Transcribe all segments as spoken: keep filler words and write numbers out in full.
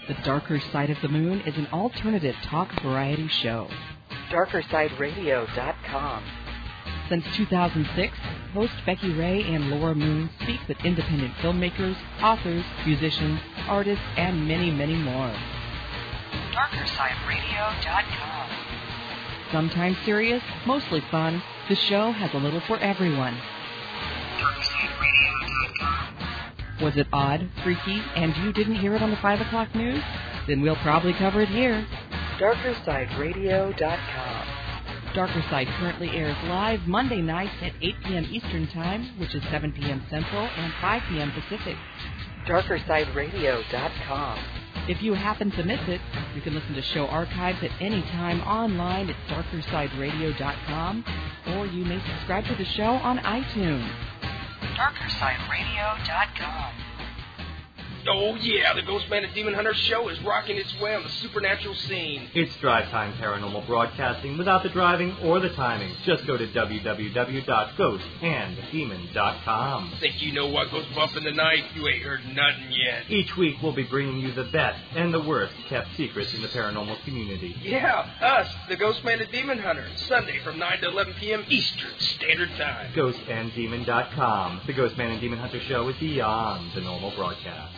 The Darker Side of the Moon is an alternative talk variety show. darker side radio dot com. Since two thousand six, host Becky Ray and Laura Moon speak with independent filmmakers, authors, musicians, artists, and many, many more. darker side radio dot com. Sometimes serious, mostly fun, the show has a little for everyone. darker side radio dot com. Was it odd, freaky, and you didn't hear it on the five o'clock news? Then we'll probably cover it here. darker side radio dot com. Darker Side currently airs live Monday nights at eight p.m. Eastern Time, which is seven p.m. Central and five p.m. Pacific. darker side radio dot com. If you happen to miss it, you can listen to show archives at any time online at darker side radio dot com, or you may subscribe to the show on iTunes. darker side radio dot com. Oh, yeah, the Ghostman and Demon Hunter show is rocking its way on the supernatural scene. It's Drive Time Paranormal Broadcasting without the driving or the timing. Just go to w w w dot ghost and demon dot com. Think you know what goes bump in the night? You ain't heard nothing yet. Each week we'll be bringing you the best and the worst kept secrets in the paranormal community. Yeah, us, the Ghostman and Demon Hunter, Sunday from nine to eleven p.m. Eastern Standard Time. ghost and demon dot com. The Ghostman and Demon Hunter show is beyond the normal broadcast.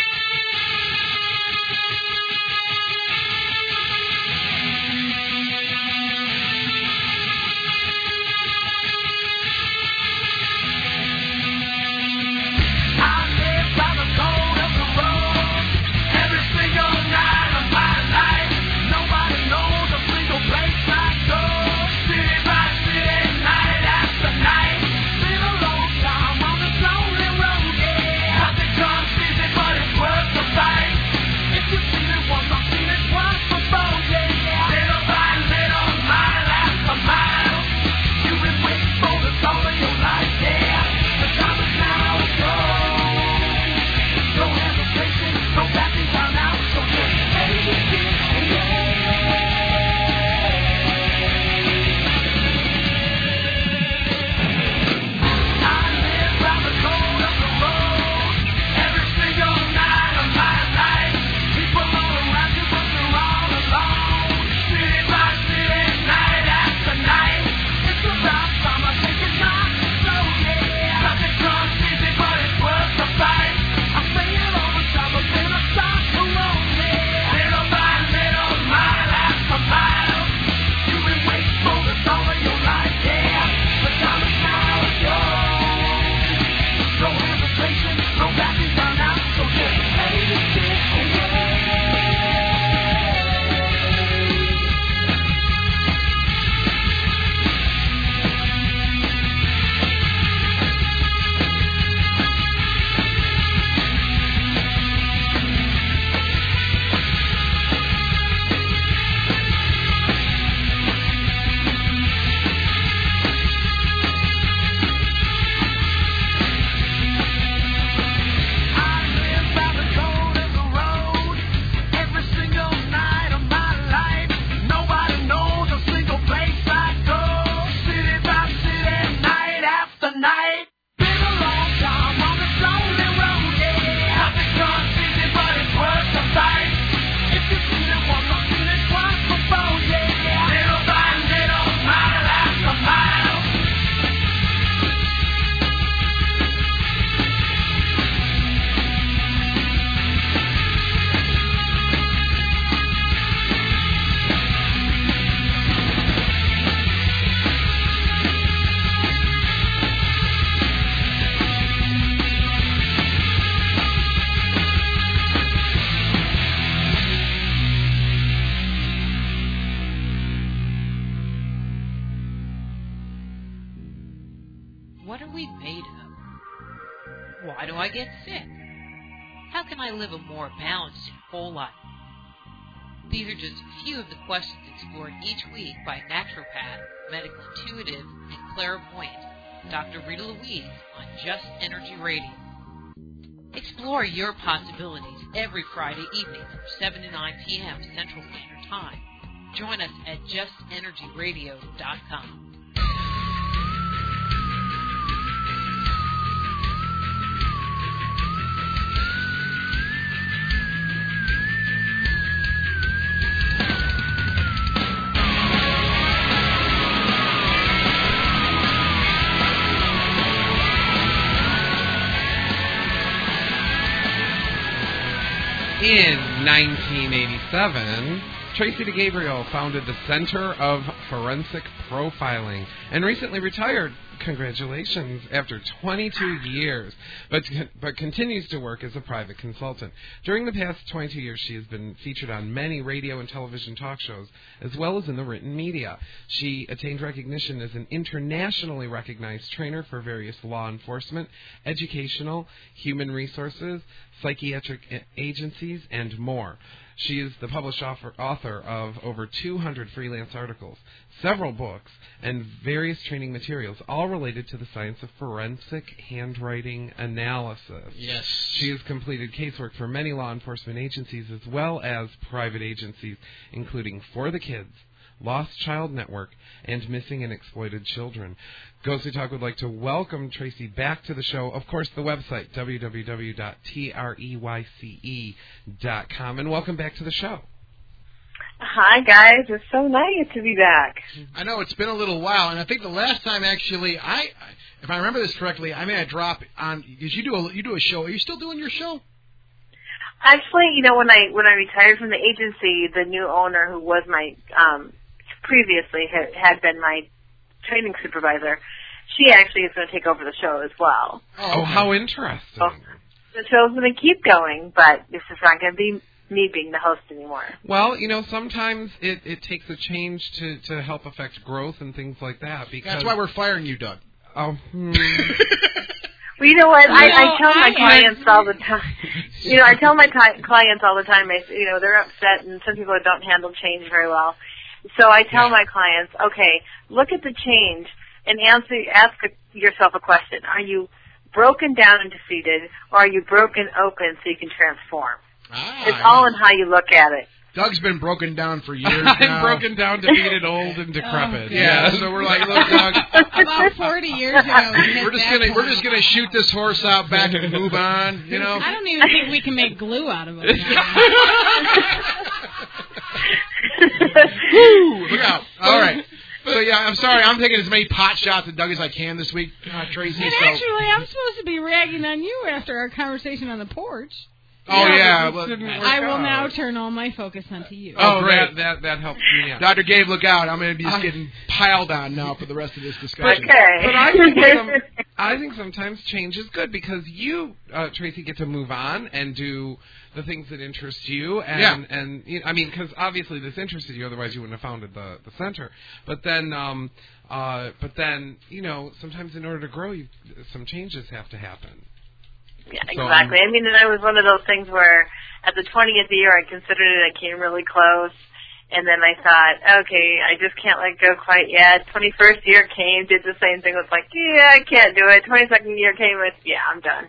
What are we made of? Why do I get sick? How can I live a more balanced and whole life? These are just a few of the questions explored each week by naturopath, medical intuitive, and clairvoyant Doctor Rita Louise on Just Energy Radio. Explore your possibilities every Friday evening from seven to nine p.m. Central Standard Time. Join us at just energy radio dot com. In nineteen eighty-seven, Tracy DeGabriel founded the Center of Forensic Profiling and recently retired. Congratulations, after twenty-two years, but but continues to work as a private consultant. During the past twenty-two years, she has been featured on many radio and television talk shows, as well as in the written media. She attained recognition as an internationally recognized trainer for various law enforcement, educational, human resources, psychiatric agencies, and more. She is the published author, author of over two hundred freelance articles, several books, and various training materials, all related to the science of forensic handwriting analysis. Yes. She has completed casework for many law enforcement agencies as well as private agencies, including For the Kids, Lost Child Network, and Missing and Exploited Children. Ghostly Talk would like to welcome Tracy back to the show. Of course, the website, w w w dot treyce dot com. And welcome back to the show. Hi, guys. It's so nice to be back. I know, it's been a little while, and I think the last time, actually, I, if I remember this correctly, I made a drop on, because you do a, you do a show. Are you still doing your show? Actually, you know, when I when I retired from the agency, the new owner, who was my, um, previously had, had been my training supervisor, she actually is going to take over the show as well. Oh, oh how interesting. So the show's going to keep going, but this is not going to be me being the host anymore. Well, you know, sometimes it, it takes a change to, to help affect growth and things like that. Because that's why we're firing you, Doug. Oh, hmm. Well, you know what? I, no, I tell my I clients am. all the time. You know, I tell my t- clients all the time. I, you know, they're upset, and some people don't handle change very well. So I tell yeah. my clients, okay, look at the change and answer, ask yourself a question: are you broken down and defeated, or are you broken open so you can transform? Ah, it's all in how you look at it. Doug's been broken down for years I'm now. broken down, defeated, old, and decrepit. Oh, yeah, so we're like, look, Doug. About forty years ago, we we're just gonna point. we're just gonna shoot this horse out back and move on. You know. I don't even think we can make glue out of it. Woo! Look out! All right. So yeah, I'm sorry. I'm taking as many pot shots at Doug as I can this week, uh, Tracy. And so. actually, I'm supposed to be ragging on you after our conversation on the porch. Oh yeah, yeah well, I will now turn all my focus onto you. Oh, great! That that, that helps me out. Doctor Gabe, look out! I'm going to be just getting piled on now for the rest of this discussion. Okay. But I think some, I think sometimes change is good because you, uh, Tracy, get to move on and do the things that interest you. And yeah. and you know, I mean, because obviously this interested you, otherwise you wouldn't have founded the the center. But then, um, uh, but then, you know, sometimes in order to grow, you, some changes have to happen. Yeah, exactly. I mean, and it was one of those things where at the twentieth year I considered it, I came really close, and then I thought, okay, I just can't let go quite yet. twenty-first year came, did the same thing, was like, yeah, I can't do it. twenty-second year came, with, yeah, I'm done.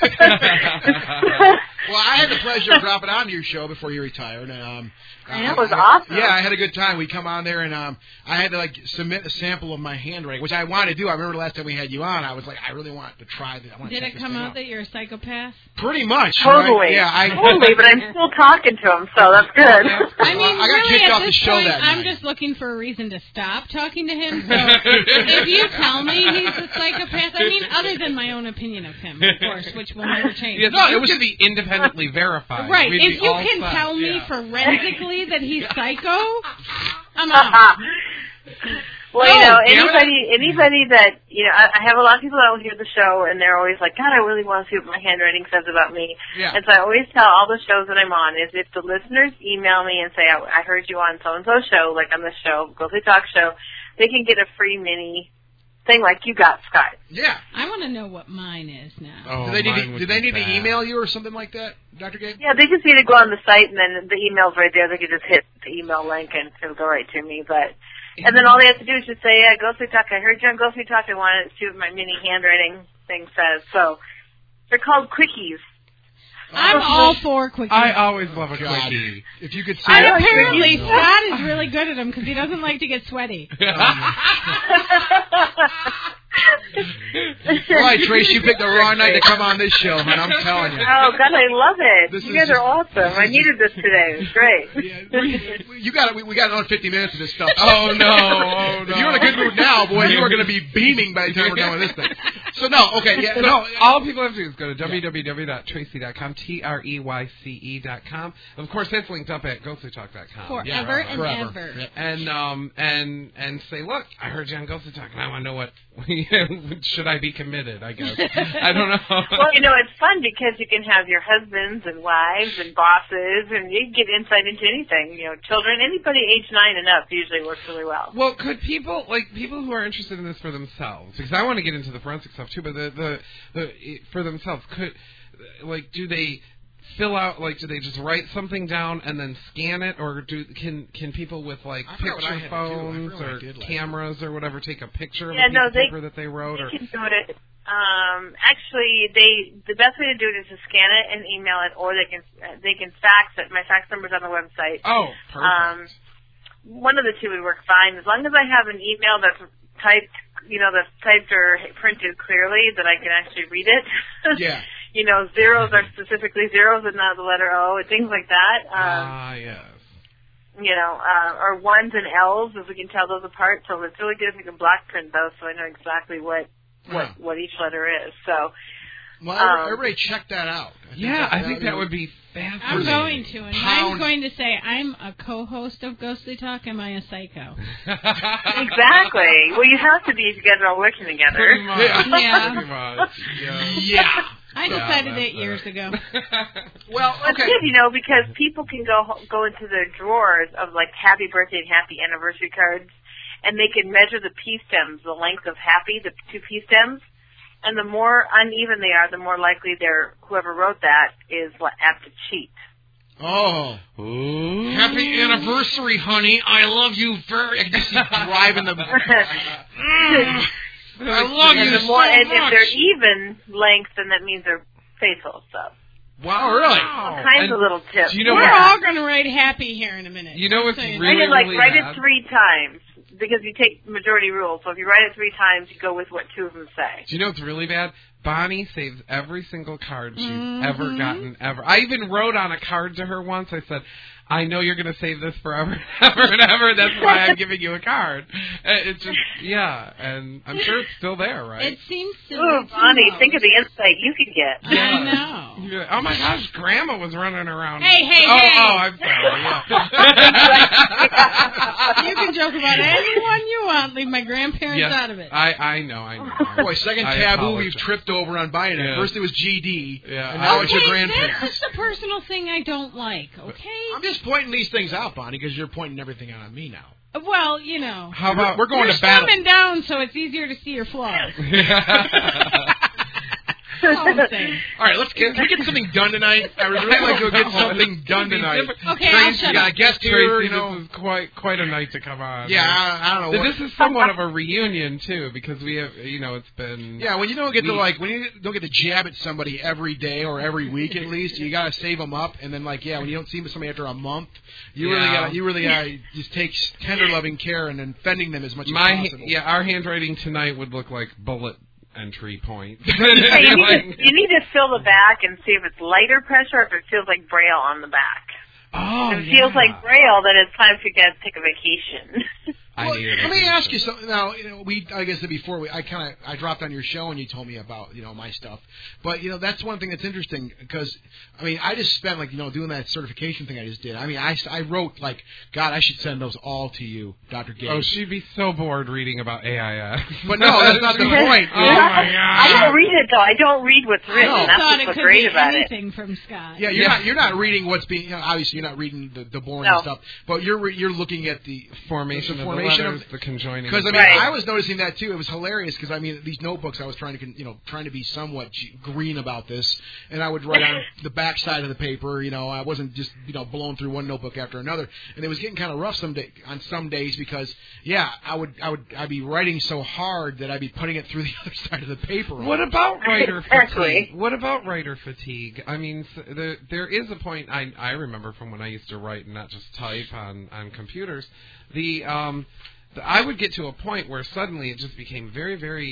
Well, I had the pleasure of dropping onto your show before you retired. Um, and it was awesome. Yeah, I had a good time. We come on there, and um, I had to like submit a sample of my handwriting, which I wanted to do. I remember the last time we had you on, I was like, I really want to try this. I want Did to it come out, out that you're a psychopath? Pretty much. Totally. Right? Yeah, I, totally, but I'm still talking to him, so that's good. I mean, I got really, kicked at off this the show point, that I'm night. just looking for a reason to stop talking to him. So if you tell me he's a psychopath, I mean, other than my own opinion of him, of course, which will never change. Yeah, no, it was to be independently verified. Right. We'd if you can set. tell me yeah. forensically that he's psycho, I'm out. Well, you know, anybody anybody that, you know, I, I have a lot of people that will hear the show, and they're always like, God, I really want to see what my handwriting says about me. Yeah. And so I always tell all the shows that I'm on is if the listeners email me and say, I, I heard you on so-and-so show, like on this show, Ghostly Talk show, they can get a free mini thing like you got, Scott. Yeah. I want to know what mine is now. Oh, do they need, to, do they need bad. to email you or something like that, Doctor Gabe? Yeah, they just need to go on the site, and then the email's right there. They can just hit the email link, and it'll go right to me. But And then all they have to do is just say, yeah, Ghostly Talk, I heard you on Ghostly Talk. I wanted to see what my mini handwriting thing says. So they're called quickies. I'm all for quickies. I always love a God. quickie. If you could see And it. apparently Scott is really good at them because he doesn't like to get sweaty. Right, Trace, you picked the wrong night to come on this show, man. I'm telling you. Oh, God, I love it. This you is guys just- are awesome. I needed this today. It was great. Yeah, we, you got we, we got another fifty minutes of this stuff. Oh, no. Oh, If no. you're in a good mood now, boy, you are going to be beaming by the time we're done with this thing. So, no, okay, yeah, So no. all people have to do is go to w w w dot tracy dot com, T R E Y C E dot com. Of course, that's linked up at ghostly talk dot com. Forever and Forever. ever. Yep. And um and and say, look, I heard you on Ghostly Talk, and I want to know what should I be committed? I guess I don't know. Well, you know, it's fun because you can have your husbands and wives and bosses, and you can get insight into anything. You know, children, anybody age nine and up usually works really well. Well, could people like people who are interested in this for themselves? Because I want to get into the forensic stuff too, but the the, the for themselves, could like do they fill out like do they just write something down and then scan it, or do can can people with like I forgot what I picture had to do. I phones forgot what I or did last cameras or whatever take a picture of Yeah, a piece no, of they- paper that they wrote? Or You can do it. Um, actually, they the best way to do it is to scan it and email it, or they can they can fax it. My fax number's on the website. oh, perfect. Um, one of the two would work fine as long as I have an email that's typed, you know, that's typed or printed clearly that I can actually read it. Yeah. You know, zeros are specifically zeros and not the letter O, and things like that. Um, Ah, yes. you know, uh, or ones and L's, if we can tell those apart. So it's really good if we can block print those, so I know exactly what what, Yeah. what each letter is. So, Well, um, everybody check that out. I think Yeah, that- I think that that would be fascinating. I'm going to, and Pound. I'm going to say I'm a co-host of Ghostly Talk. Am I a psycho? exactly. Well, you have to be if you guys are all working together. Pretty much. Yeah. Pretty much. Yeah. Yeah. I Yeah, decided that's it years it. ago. Well, Well, it's okay. good, you know, because people can go go into their drawers of like happy birthday and happy anniversary cards, and they can measure the P stems, the length of happy, the two P stems, and the more uneven they are, the more likely they're whoever wrote that is li- apt to cheat. Oh. Ooh. Happy anniversary, honey. I love you very... I just keep driving the... Mm. I love and you the more, so and much. if they're even length, then that means they're faithful. So Wow, really? all kinds And of little tips. do you know We're what- all going to write happy here in a minute. You know what's So you- really- I can like really write bad. it three times because you take majority rule. So if you write it three times, you go with what two of them say. Do you know what's really bad? Bonnie saves every single card she's Mhm. ever gotten, ever. I even wrote on a card to her once. I said, I know you're going to save this forever, ever and ever. That's why I'm giving you a card. Uh, It's just, yeah, and I'm sure it's still there, right? It seems silly. Ooh, to Bonnie, know. think of the insight you could get. I know. You're like, oh my gosh, Grandma was running around. Hey, hey, oh, hey. Oh, I'm sorry. Yeah. You can joke about anyone you want. Leave my grandparents Yes, out of it. I, I know, I know. Boy, second I taboo apologize. we've tripped over on buying it. Yeah. First it was G D, Yeah, and now I- it's your Okay, grandparents. that's just a personal thing I don't like, okay? I'm just pointing these things out, Bonnie, because you're pointing everything out on me now. Well, you know. How about We're going You're to battle. slimming down so it's easier to see your flaws. That's all I'm saying. All right, let's get, can we get something done tonight? I would really like to get something done tonight. Okay, I'll Tracy, shut you got a up. guest here, Tracy, you know. this is quite quite a night to come on. Yeah, I, I don't know. This What, is somewhat of a reunion too, because we have, you know, it's been. yeah, when you don't get to we- like when you don't get to jab at somebody every day or every week at least, you gotta save them up. And then like yeah, when you don't see somebody after a month, you really Yeah. gotta you really gotta just take tender loving care and then fending them as much My as possible. yeah, our handwriting tonight would look like bullet entry points. Hey, you, need to, you need to fill the back and see if it's lighter pressure or if it feels like Braille on the back. Oh, if it feels yeah. like Braille, then it's time for you guys to take a vacation. I Well, need it. let me ask you something. Now, you know, we I guess before we I kind of I dropped on your show and you told me about you know my stuff, but you know that's one thing that's interesting because I mean I just spent like you know doing that certification thing I just did. I mean I, I wrote like God I should send those all to you, Doctor Gabe. Oh, she'd be so bored reading about A I S. But no, that's not the point. Oh my god! I don't read it though. I don't read what's written. I That's thought what's it so could great be about it. anything from Scott. Yeah, you're Yeah. not you're not reading what's being you know, obviously you're not reading the, the boring No. stuff, but you're re- you're looking at the Formation the of formation the letters, of the conjoining. Because I mean, Right. I was noticing that too. It was hilarious because I mean, these notebooks I was trying to, con- you know, trying to be somewhat g- green about this, and I would write on the back side of the paper. You know, I wasn't just you know blowing through one notebook after another, and it was getting kind of rough some day on some days because yeah, I would I would I'd be writing so hard that I'd be putting it through the other side of the paper. What about writer Exactly. fatigue? What about writer fatigue? I mean, s- there there is a point I I remember from when I used to write and not just type on on computers. The um, the, I would get to a point where suddenly it just became very very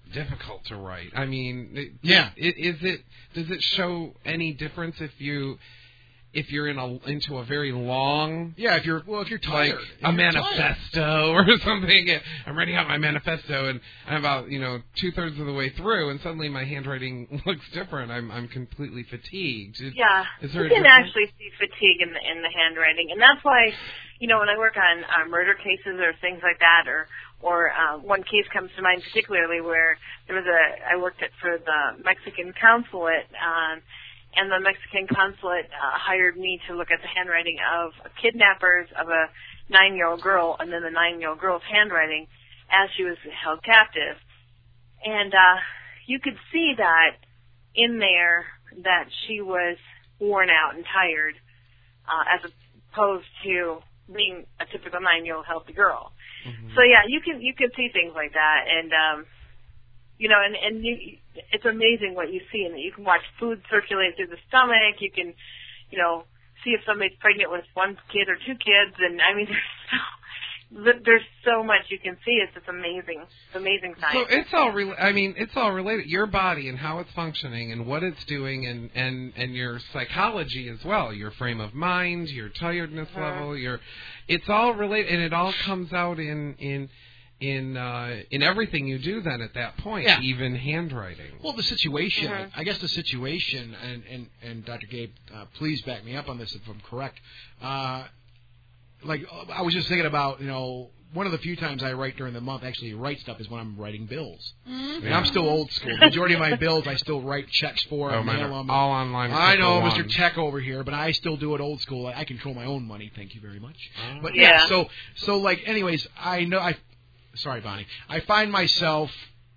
difficult to write. I mean, it, yeah. It, is it? Does it show any difference if you? If you're in a into a very long, yeah, if you're well, if you're tired, like if a you're manifesto tired. or something. I'm writing out my manifesto, and I'm about you know two thirds of the way through, and suddenly my handwriting looks different. I'm I'm completely fatigued. Is, yeah, is there you a can difference? actually see fatigue in the in the handwriting, and that's why, you know, when I work on uh, murder cases or things like that, or or uh, one case comes to mind particularly where there was a I worked at for the Mexican consulate. Um, And the Mexican consulate uh, hired me to look at the handwriting of kidnappers of a nine-year-old girl, and then the nine-year-old girl's handwriting as she was held captive. And uh, you could see that in there that she was worn out and tired, uh, as opposed to being a typical nine-year-old healthy girl. Mm-hmm. So yeah, you can you can see things like that, and um, you know, and and you. It's amazing what you see, and you can watch food circulate through the stomach. You can, you know, see if somebody's pregnant with one kid or two kids, and I mean, there's so, there's so much you can see. It's just amazing. It's amazing science. So it's all, re- I mean, it's all related. Your body and how it's functioning, and what it's doing, and and and your psychology as well. Your frame of mind, your tiredness mm-hmm. level, your, it's all related, and it all comes out in in. in uh, in everything you do then at that point, yeah. even handwriting. Well, the situation, mm-hmm. I guess the situation, and, and, and Doctor Gabe, uh, please back me up on this if I'm correct. Uh, like, I was just thinking about, you know, one of the few times I write during the month, actually write stuff, is when I'm writing bills. Mm-hmm. And I'm still old school. The majority of my bills I still write checks for oh, and mail them. All online. I know, Mister Mister Tech over here, but I still do it old school. I, I control my own money, thank you very much. Oh. But yeah, yeah, so, so like, anyways, I know, I... Sorry, Bonnie. I find myself,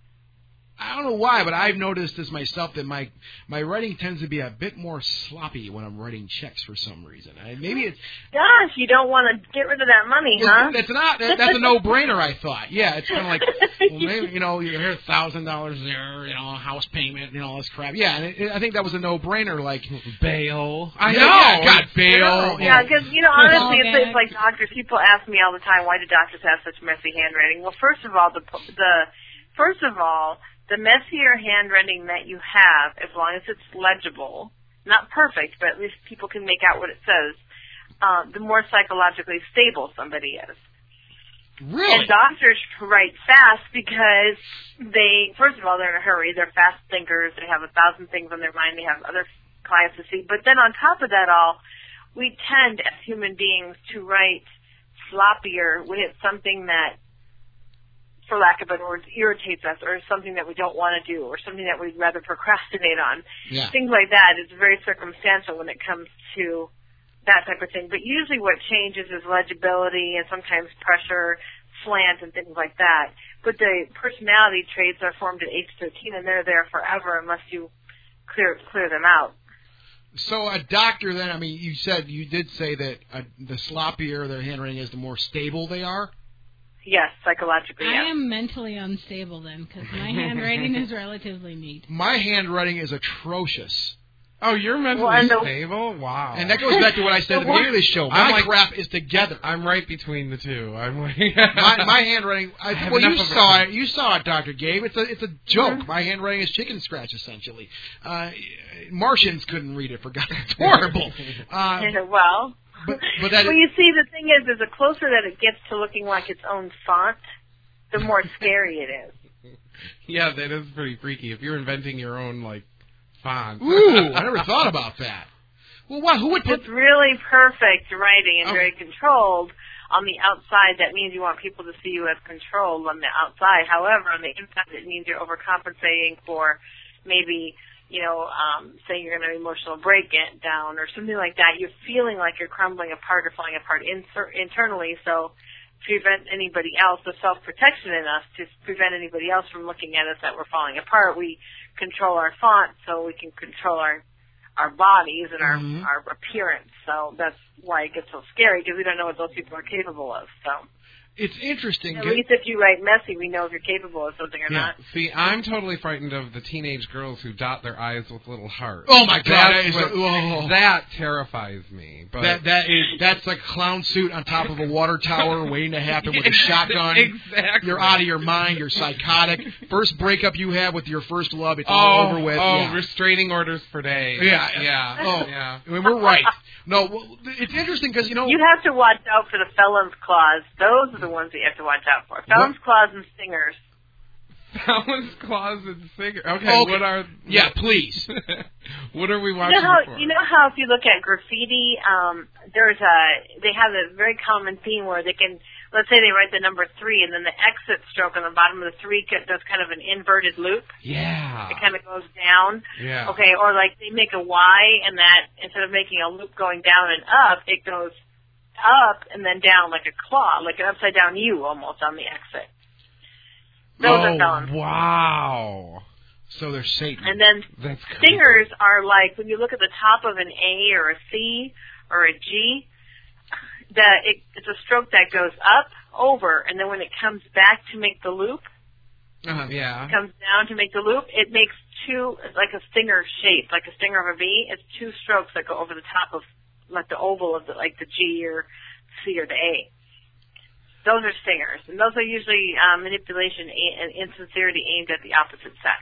I don't know why, but I've noticed this myself that my my writing tends to be a bit more sloppy when I'm writing checks for some reason. I, maybe it's gosh, you don't want to get rid of that money, huh? It's not. That, that's a no-brainer. I thought. Yeah, it's kind of like, well, maybe, you know, you hear a thousand dollars there, you know, house payment, you know, all this crap. Yeah, and it, I think that was a no-brainer. Like bail. I yeah, know. Yeah, got bail. Yeah, because you know, honestly, it's, it's like doctors. People ask me all the time, why do doctors have such messy handwriting? Well, first of all, the the first of all. The messier handwriting that you have, as long as it's legible, not perfect, but at least people can make out what it says, uh, the more psychologically stable somebody is. Really? And doctors write fast because they, first of all, they're in a hurry. They're fast thinkers. They have a thousand things on their mind. They have other clients to see. But then on top of that all, we tend, as human beings, to write sloppier when it's something that, for lack of better words, irritates us, or something that we don't want to do, or something that we'd rather procrastinate on. Yeah. Things like that is very circumstantial when it comes to that type of thing. But usually what changes is legibility and sometimes pressure, slant, and things like that. But the personality traits are formed at age thirteen, and they're there forever unless you clear clear them out. So a doctor then, I mean, you said, you did say that uh, the sloppier their handwriting is, the more stable they are? Yes, psychologically, yes. I am mentally unstable then, because my handwriting is relatively neat. My handwriting is atrocious. Oh, you're mentally well, the, stable? Wow. And that goes back to what I said at the beginning of the show. My like, crap is together. I'm right between the two. I'm like my, my handwriting. I, I well, you saw it. it. You saw it, Doctor Gabe. It's a it's a joke. Mm-hmm. My handwriting is chicken scratch essentially. Uh, Martians couldn't read it. For God, it's horrible. Uh, well. But, but that well, you see, the thing is, is the closer that it gets to looking like its own font, the more scary it is. Yeah, that is pretty freaky. If you're inventing your own, like, font. Ooh, I never thought about that. Well, what? Who would put... It's really perfect writing and oh. very controlled on the outside. That means you want people to see you as controlled on the outside. However, on the inside, it means you're overcompensating for maybe... you know, um, saying you're going to emotional breakdown or something like that. You're feeling like you're crumbling apart or falling apart inter- internally. So to prevent anybody else, the self-protection in us, to prevent anybody else from looking at us that we're falling apart, we control our font so we can control our our bodies and our, mm-hmm. our appearance. So that's why it gets so scary, because we don't know what those people are capable of. So. it's interesting. At least if you write messy, we know if you're capable of something or yeah. not. See, I'm totally frightened of the teenage girls who dot their eyes with little hearts. Oh my God, That's that, is, what, oh. that terrifies me. But that that is that's like a clown suit on top of a water tower waiting to happen with a shotgun. Exactly. You're out of your mind. You're psychotic. First breakup you have with your first love, it's oh, all over with. Oh, yeah. restraining orders for days. Yeah, yeah. Oh, yeah. I mean, we're right. No, well, it's interesting because you know you have to watch out for the felon's clause. Those are the ones that you have to watch out for. Felon's what? clause and stingers. Felon's clause and stingers. Okay, okay, what are? Yeah, please. What are we You watching know how for? you know how if you look at graffiti, um, there's a they have a very common theme where they can. Let's say they write the number three, and then the exit stroke on the bottom of the three does kind of an inverted loop. Yeah. It kind of goes down. Yeah. Okay, or like they make a Y, and that instead of making a loop going down and up, it goes up and then down like a claw, like an upside down U almost on the exit. Those oh, are felons. Wow. So they're Satan. And then That's stingers are like when you look at the top of an A or a C or a G. The, it, it's a stroke that goes up, over, and then when it comes back to make the loop, Uh, yeah. it comes down to make the loop, it makes two, like a stinger shape, like a stinger of a V. It's two strokes that go over the top of, like the oval of the, like the G or C or the A. Those are stingers, and those are usually um, manipulation and insincerity aimed at the opposite sex.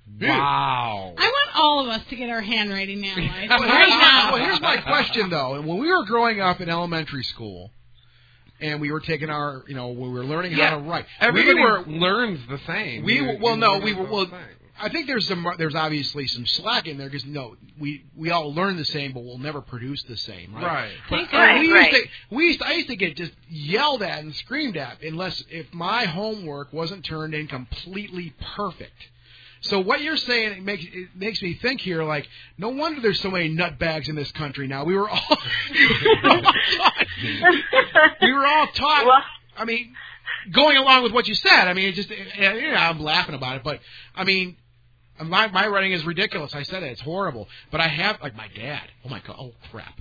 Wow. I want all of us to get our handwriting analyzed well, right here's, now. well, here's my question, though. And when we were growing up in elementary school, and we were taking our, you know, we were learning yeah. how to write. Everybody we were, learns the same. We You- well, you no, learn we were those well. things. I think there's some, there's obviously some slack in there because no, we we all learn the same, but we'll never produce the same, right? Right. But Right, we used right. to, we used to, I used to get just yelled at and screamed at unless if my homework wasn't turned in completely perfect. So what you're saying it makes it makes me think here, like, no wonder there's so many nutbags in this country now. We were all, we were all taught. We were all taught. Well, I mean, going along with what you said, I mean, it just, it, you know, I'm laughing about it, but I mean, my my writing is ridiculous. I said it; it's horrible. But I have, like, my dad. Oh my God! Oh crap!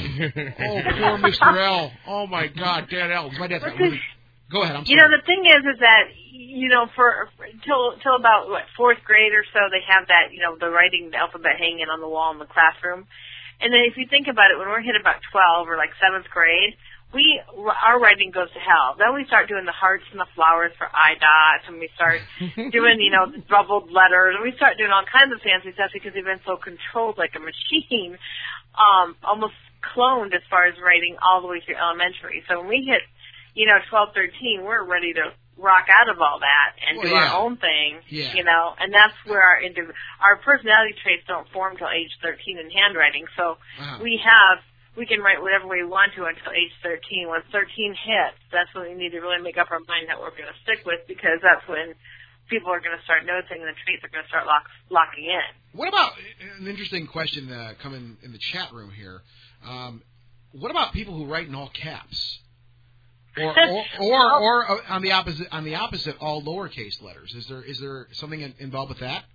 Oh, poor Mister L. Oh my God, Dad L. My dad's got really. Go ahead. I'm sorry. You know, the thing is, is that, you know, for, for till till about what fourth grade or so, they have that, you know, the writing the alphabet hanging on the wall in the classroom, and then if you think about it, when we're hit about twelve or like seventh grade, we our writing goes to hell. Then we start doing the hearts and the flowers for I dots, and we start doing, you know, the doubled letters, and we start doing all kinds of fancy stuff because we've been so controlled like a machine, um, almost cloned as far as writing all the way through elementary. So when we hit, you know, twelve, thirteen, we're ready to rock out of all that and well, do yeah. our own thing, yeah. you know, and that's where our indiv- our personality traits don't form till age thirteen in handwriting. So uh-huh. we have, we can write whatever we want to until age thirteen. When thirteen hits, that's when we need to really make up our mind that we're going to stick with, because that's when people are going to start noticing the traits are going to start lock, locking in. What about, an interesting question uh, coming in the chat room here, um, what about people who write in all caps? Or, or, or, or uh, on the opposite, on the opposite, all lowercase letters. Is there, is there something in, involved with that?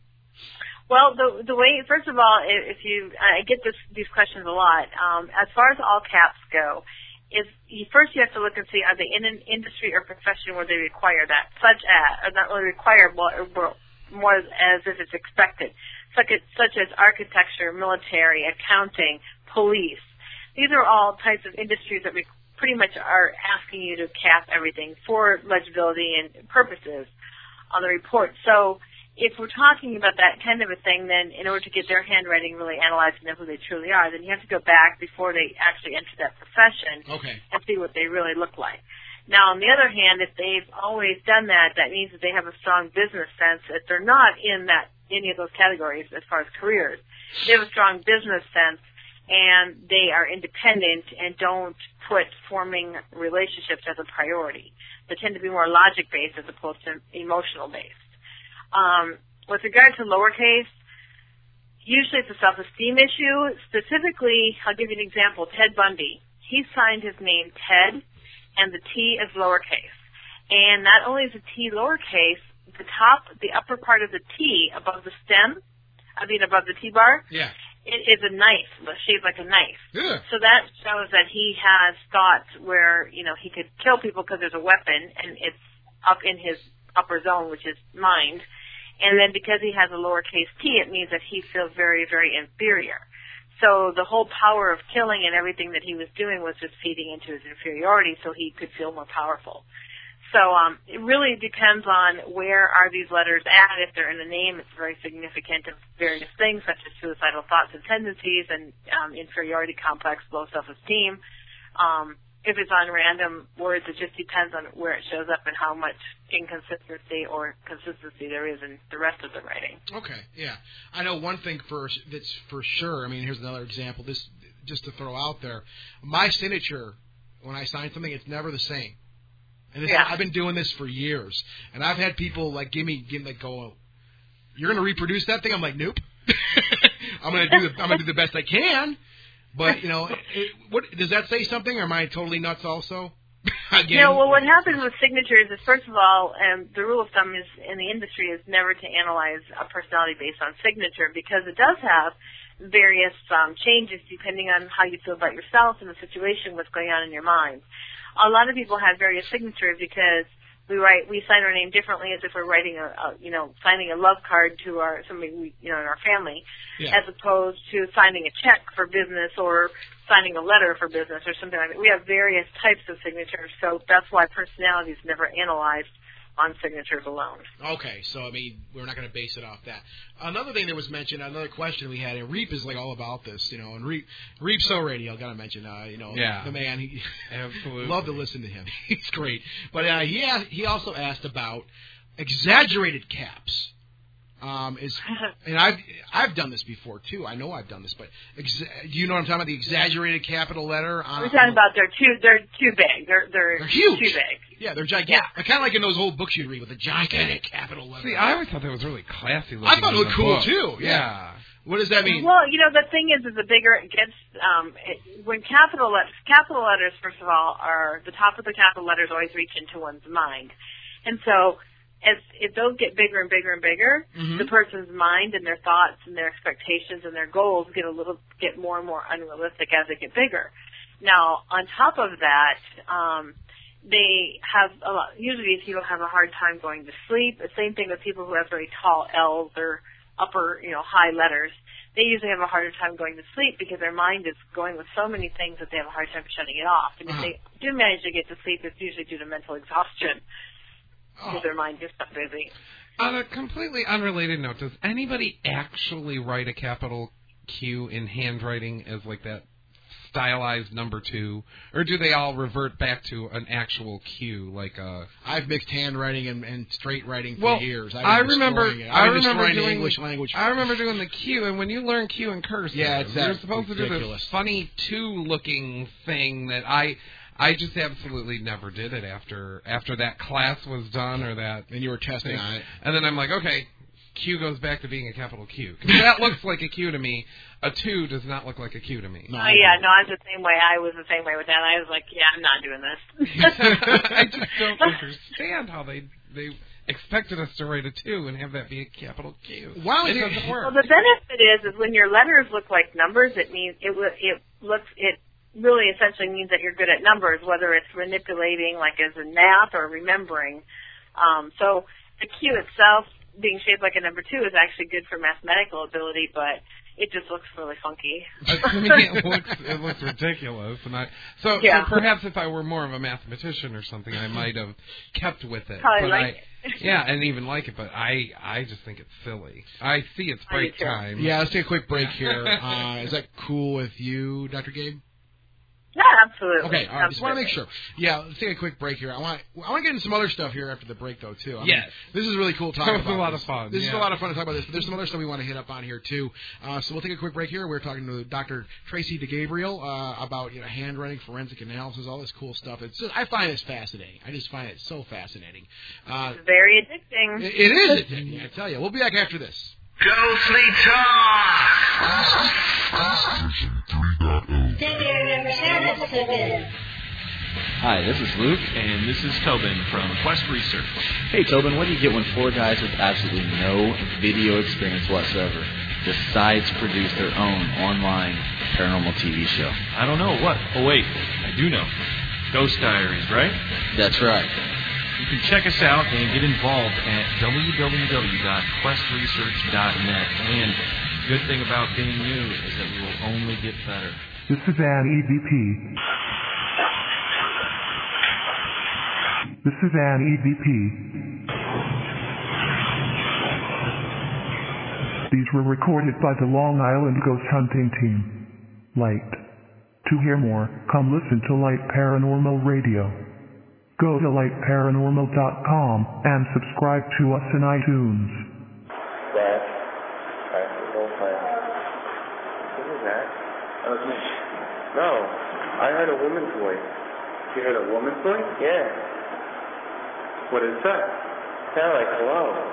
Well, the the way, first of all, if you, I get this, these questions a lot. Um, as far as all caps go, is you, first you have to look and see, are they in an industry or profession where they require that, such as, or not really require, but more as if it's expected, such as, such as architecture, military, accounting, police. These are all types of industries that require pretty much are asking you to cap everything for legibility and purposes on the report. So if we're talking about that kind of a thing, then in order to get their handwriting really analyzed and know who they truly are, then you have to go back before they actually enter that profession okay. and see what they really look like. Now, on the other hand, if they've always done that, that means that they have a strong business sense. If they're not in that any of those categories as far as careers, they have a strong business sense, and they are independent and don't put forming relationships as a priority. They tend to be more logic-based as opposed to emotional-based. Um, with regard to lowercase, usually it's a self-esteem issue. Specifically, I'll give you an example. Ted Bundy. He signed his name Ted, and the T is lowercase. And not only is the T lowercase, the top, the upper part of the T above the stem, I mean above the T-bar, yeah. it is a knife, shaped like a knife. Yeah. So that shows that he has thoughts where, you know, he could kill people because there's a weapon, and it's up in his upper zone, which is mind. And then because he has a lowercase t, it means that he feels very, very inferior. So the whole power of killing and everything that he was doing was just feeding into his inferiority so he could feel more powerful. So um, it really depends on where are these letters at. If they're in the name, it's very significant of various things such as suicidal thoughts and tendencies and um, inferiority complex, low self-esteem. Um, if it's on random words, it just depends on where it shows up and how much inconsistency or consistency there is in the rest of the writing. Okay, yeah. I know one thing for that's for sure. I mean, here's another example. This just to throw out there. My signature, when I sign something, it's never the same. And this, yeah. I've been doing this for years, and I've had people like give me, give like go, "You're going to reproduce that thing?" I'm like, "Nope." I'm going to do the, I'm going to do the best I can, but you know, it, what does that say something? Or am I totally nuts also? Again, no. Well, what happens with signatures is, first of all, um, the rule of thumb is in the industry is never to analyze a personality based on signature because it does have various um, changes depending on how you feel about yourself and the situation, what's going on in your mind. A lot of people have various signatures because we write, we sign our name differently as if we're writing a, a you know, signing a love card to our somebody we, you know, in our family, yeah. as opposed to signing a check for business or signing a letter for business or something like that. We have various types of signatures, so that's why personality is never analyzed on signatures alone. Okay, so I mean, we're not going to base it off that. Another thing that was mentioned, another question we had, and Reep is like all about this, you know, and Reep, Reep So Radio, got to mention, uh, you know, yeah. the man, he, absolutely, love to listen to him. He's great. But uh, he asked, he also asked about exaggerated caps. Um, is and I've I've done this before too. I know I've done this, but exa- do you know what I'm talking about? The exaggerated capital letter. On, We're talking about they're too they're too big. They're they're, they're huge. Too big. Yeah, they're gigantic. Yeah. Kind of like in those old books you'd read with a gigantic capital letter. See, I always thought that was really classy looking. I thought it looked cool book. too. Yeah. yeah. What does that mean? Well, you know, the thing is, is the bigger it gets, um, it, when capital letters, capital letters, first of all, are the top of the capital letters always reach into one's mind, and so. As if those get bigger and bigger and bigger, mm-hmm. the person's mind and their thoughts and their expectations and their goals get a little get more and more unrealistic as they get bigger. Now, on top of that, um, they have a lot. Usually, people have a hard time going to sleep. The same thing with people who have very tall L's or upper, you know, high letters. They usually have a harder time going to sleep because their mind is going with so many things that they have a hard time shutting it off. And uh-huh. if they do manage to get to sleep, it's usually due to mental exhaustion. Because oh. their mind is so busy. On a completely unrelated note, does anybody actually write a capital Q in handwriting as like that stylized number two, or do they all revert back to an actual Q like a? I've mixed handwriting and, and straight writing for well, years. I've I remember. It. I remember doing the English language. I remember doing the Q, and when you learn Q in cursive, yeah, it's you're supposed ridiculous. to do this funny two-looking thing that I. I just absolutely never did it after after that class was done or that. And you were testing thing. on it. And then I'm like, okay, Q goes back to being a capital Q. Because that looks like a Q to me. A two does not look like a Q to me. No, oh, yeah, no, I'm the same way. I was the same way with that. I was like, yeah, I'm not doing this. I just don't understand how they they expected us to write a two and have that be a capital Q. Wow, it doesn't work. Well, the benefit is, is when your letters look like numbers, it means it it looks it. really essentially means that you're good at numbers, whether it's manipulating like as in math or remembering. Um, so the Q itself being shaped like a number two is actually good for mathematical ability, but it just looks really funky. I mean, it looks it looks ridiculous, and I so, yeah. so perhaps if I were more of a mathematician or something, I might have kept with it. Probably but like I, it. Yeah, and even like it, but I I just think it's silly. I see it's break time. Yeah, let's take a quick break here. Uh, is that cool with you, Doctor Gabe? Yeah, absolutely. Okay, all right. Absolutely. Just want to make sure. Yeah, let's take a quick break here. I want I want to get into some other stuff here after the break, though, too. I yes. mean, this is really cool talking about about a lot this. of fun. This yeah. is a lot of fun to talk about this, but there's some other stuff we want to hit up on here, too. Uh, so we'll take a quick break here. We're talking to Doctor Tracy DeGabriel uh, about you know handwriting, forensic analysis, all this cool stuff. It's just, I find this fascinating. I just find it so fascinating. Uh, it's very addicting. It, it is addicting, I tell you. We'll be back after this. Ghostly Talk! Hi, this is Luke, and this is Tobin from Quest Research. Hey, Tobin, what do you get when four guys with absolutely no video experience whatsoever decides to produce their own online paranormal T V show? I don't know. What? Oh, wait. I do know. Ghost Diaries, right? That's right. You can check us out and get involved at w w w dot quest research dot net. And the good thing about being new is that we will only get better. This is an E V P. This is an E V P. These were recorded by the Long Island Ghost Hunting Team. Light. To hear more, come listen to Light Paranormal Radio. Go to light paranormal dot com and subscribe to us in iTunes. Dad, alright, the whole plan. What was that? That was me. No, I heard a woman's voice. You heard a woman's voice? Yeah. What is that? Sound like hello.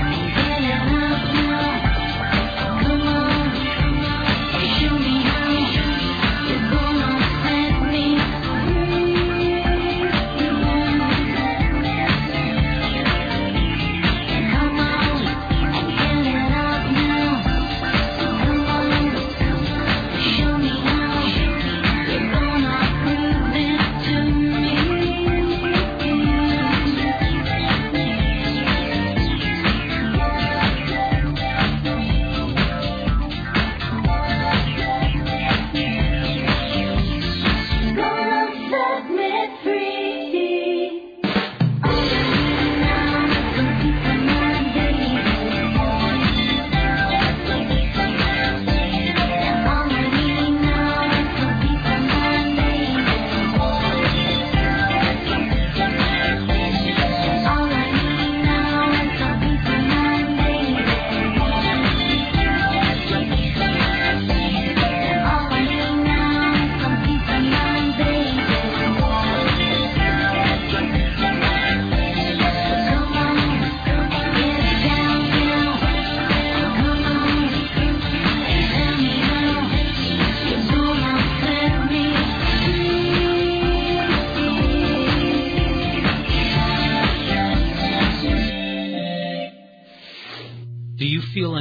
Show me how.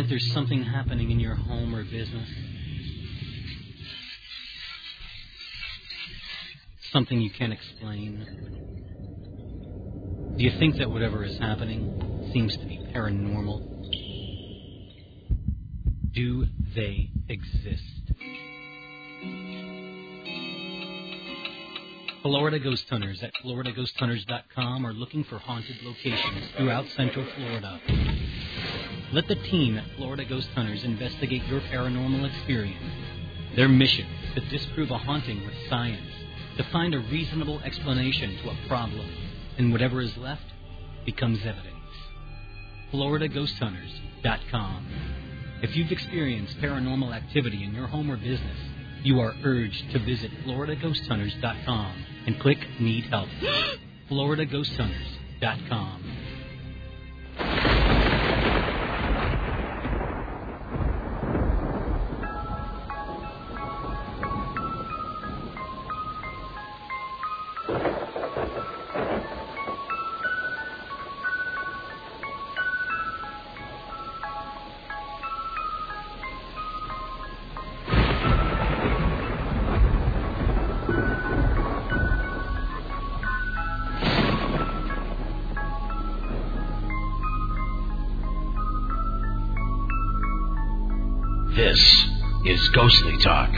that there's something happening in your home or business? Something you can't explain? Do you think that whatever is happening seems to be paranormal? Do they exist? Florida Ghost Hunters at Florida Ghost Hunters dot com are looking for haunted locations throughout Central Florida. Let the team at Florida Ghost Hunters investigate your paranormal experience. Their mission is to disprove a haunting with science, to find a reasonable explanation to a problem, and whatever is left becomes evidence. Florida Ghost Hunters dot com. If you've experienced paranormal activity in your home or business, you are urged to visit Florida Ghost Hunters dot com and click Need Help. Florida Ghost Hunters dot com. This is Ghostly Talk.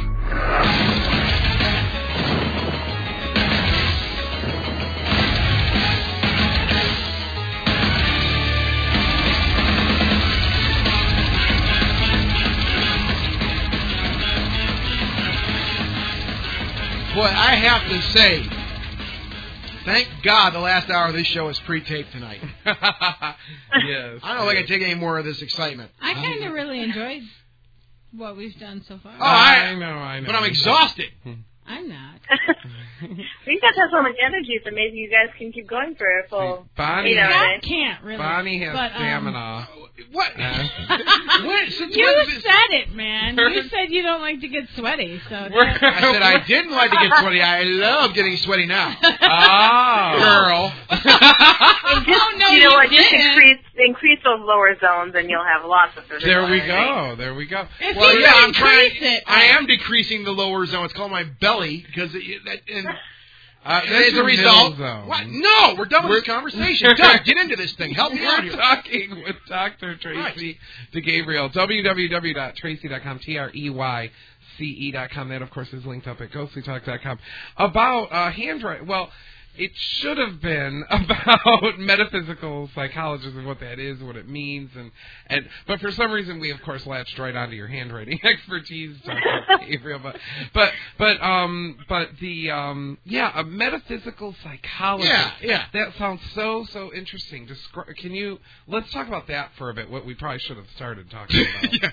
Boy, I have to say, thank God the last hour of this show is pre-taped tonight. Yes. I don't know if I can take any more of this excitement. I kind of really enjoyed what we've done so far. Oh, I, I know, I know. But I'm exhausted. I'm not. You guys have so much energy, so maybe you guys can keep going for a full Bonnie, eight hours. I can't really. Bonnie has but, um, stamina. What? Uh, what? Since you when is said it, man. You said you don't like to get sweaty, so. I said I didn't like to get sweaty. I love getting sweaty now. Oh, girl. And just, Oh, no, you know you what? Just didn't. increase increase those lower zones, and you'll have lots of physical there we energy. go. There we go. If Well, you yeah, I'm trying. increase it, I am decreasing the lower zone. It's called my belly because it, that, and, uh, That's as a your result. middle zone. What? No, we're done with We're- this conversation. Doug, get into this thing. Help me out We're here. talking with Doctor Tracy DeGabriel. w w w dot tracy dot com. T R E Y C E dot com. That, of course, is linked up at ghostly talk dot com. About uh, handwriting. Well, it should have been about metaphysical psychology and what that is, what it means, and, and but for some reason we of course latched right onto your handwriting expertise, Doctor Gabriel. But but but um but the um yeah a metaphysical psychology. Yeah, yeah. That sounds so so interesting. Descri- can you let's talk about that for a bit? What we probably should have started talking about. Yeah.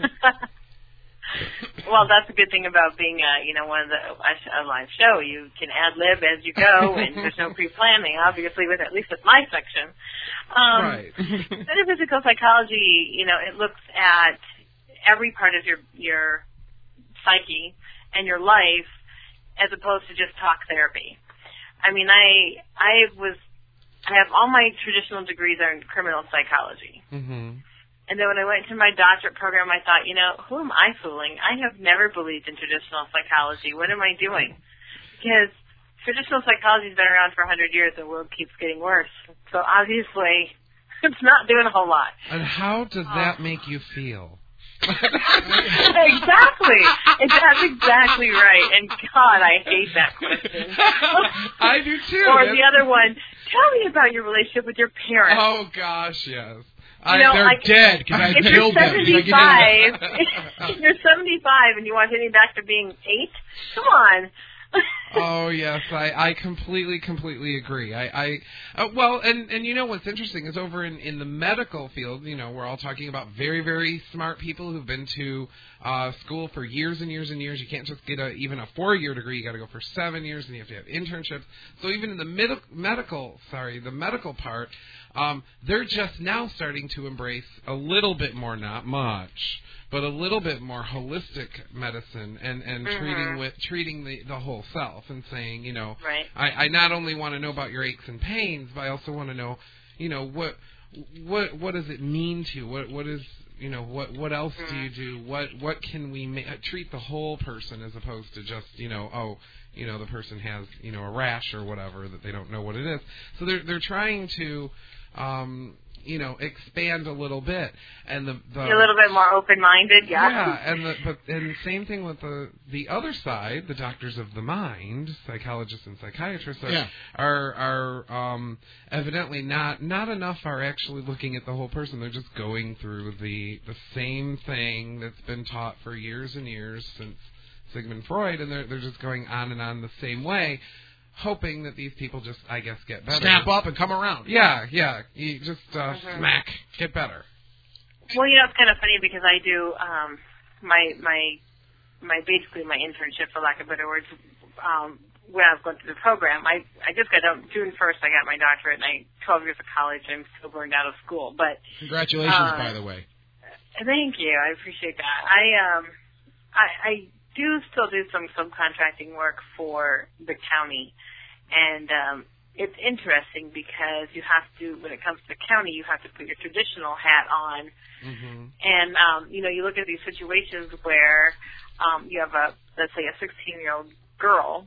Well, that's a good thing about being, uh, you know, one of the a live show. You can ad lib as you go, and there's no pre-planning. Obviously, with at least with my section, um, Right. metaphysical psychology, you know, it looks at every part of your your psyche and your life, as opposed to just talk therapy. I mean, I I was I have all my traditional degrees are in criminal psychology. Mm-hmm. And then when I went to my doctorate program, I thought, you know, who am I fooling? I have never believed in traditional psychology. What am I doing? Because traditional psychology has been around for a hundred years. The world keeps getting worse. So obviously, it's not doing a whole lot. And how does that make you feel? Exactly. That's exactly right. And God, I hate that question. I do too. Or That's- the other one, tell me about your relationship with your parents. Oh gosh, yes. I, know, they're like, dead because I if killed you're them. seventy-five, if you're seventy-five and you want to take me back to being eight, come on. Oh yes, I, I completely completely agree. I, I uh, well, and and you know what's interesting is over in, in the medical field, you know, we're all talking about very very smart people who've been to uh, school for years and years and years. You can't just get a, even a four year degree. You got to go for seven years, and you have to have internships. So even in the med- medical, sorry, the medical part, um, they're just now starting to embrace a little bit more, not much, but a little bit more holistic medicine and, and Mm-hmm. treating with treating the, the whole self and saying, you know, right. I, I not only want to know about your aches and pains, but I also want to know, you know, what what what does it mean to you? What what is you know, what what else do you do? What what can we ma- treat the whole person as opposed to just, you know, oh, you know, the person has, you know, a rash or whatever that they don't know what it is. So they're they're trying to, um, you know, expand a little bit, and the, the a little bit more open-minded, yeah. Yeah, and the but and same thing with the the other side, the doctors of the mind, psychologists and psychiatrists are yeah. are, are um, evidently not not enough are actually looking at the whole person. They're just going through the the same thing that's been taught for years and years since Sigmund Freud, and they're they're just going on and on the same way, hoping that these people just, I guess, get better. Snap up and come around. Yeah, yeah. You just uh, mm-hmm. smack, get better. Well, you know, it's kind of funny because I do um, my my my basically my internship, for lack of better words. Um, when I was going through the program, I I just got done June first. I got my doctorate, and I twelve years of college. I'm still burned out of school, but congratulations, uh, by the way. Thank you. I appreciate that. I um I. I do still do some subcontracting work for the county, and um, it's interesting because you have to, when it comes to the county, you have to put your traditional hat on, mm-hmm. and um, you know, you look at these situations where um, you have a, let's say, a sixteen-year-old girl,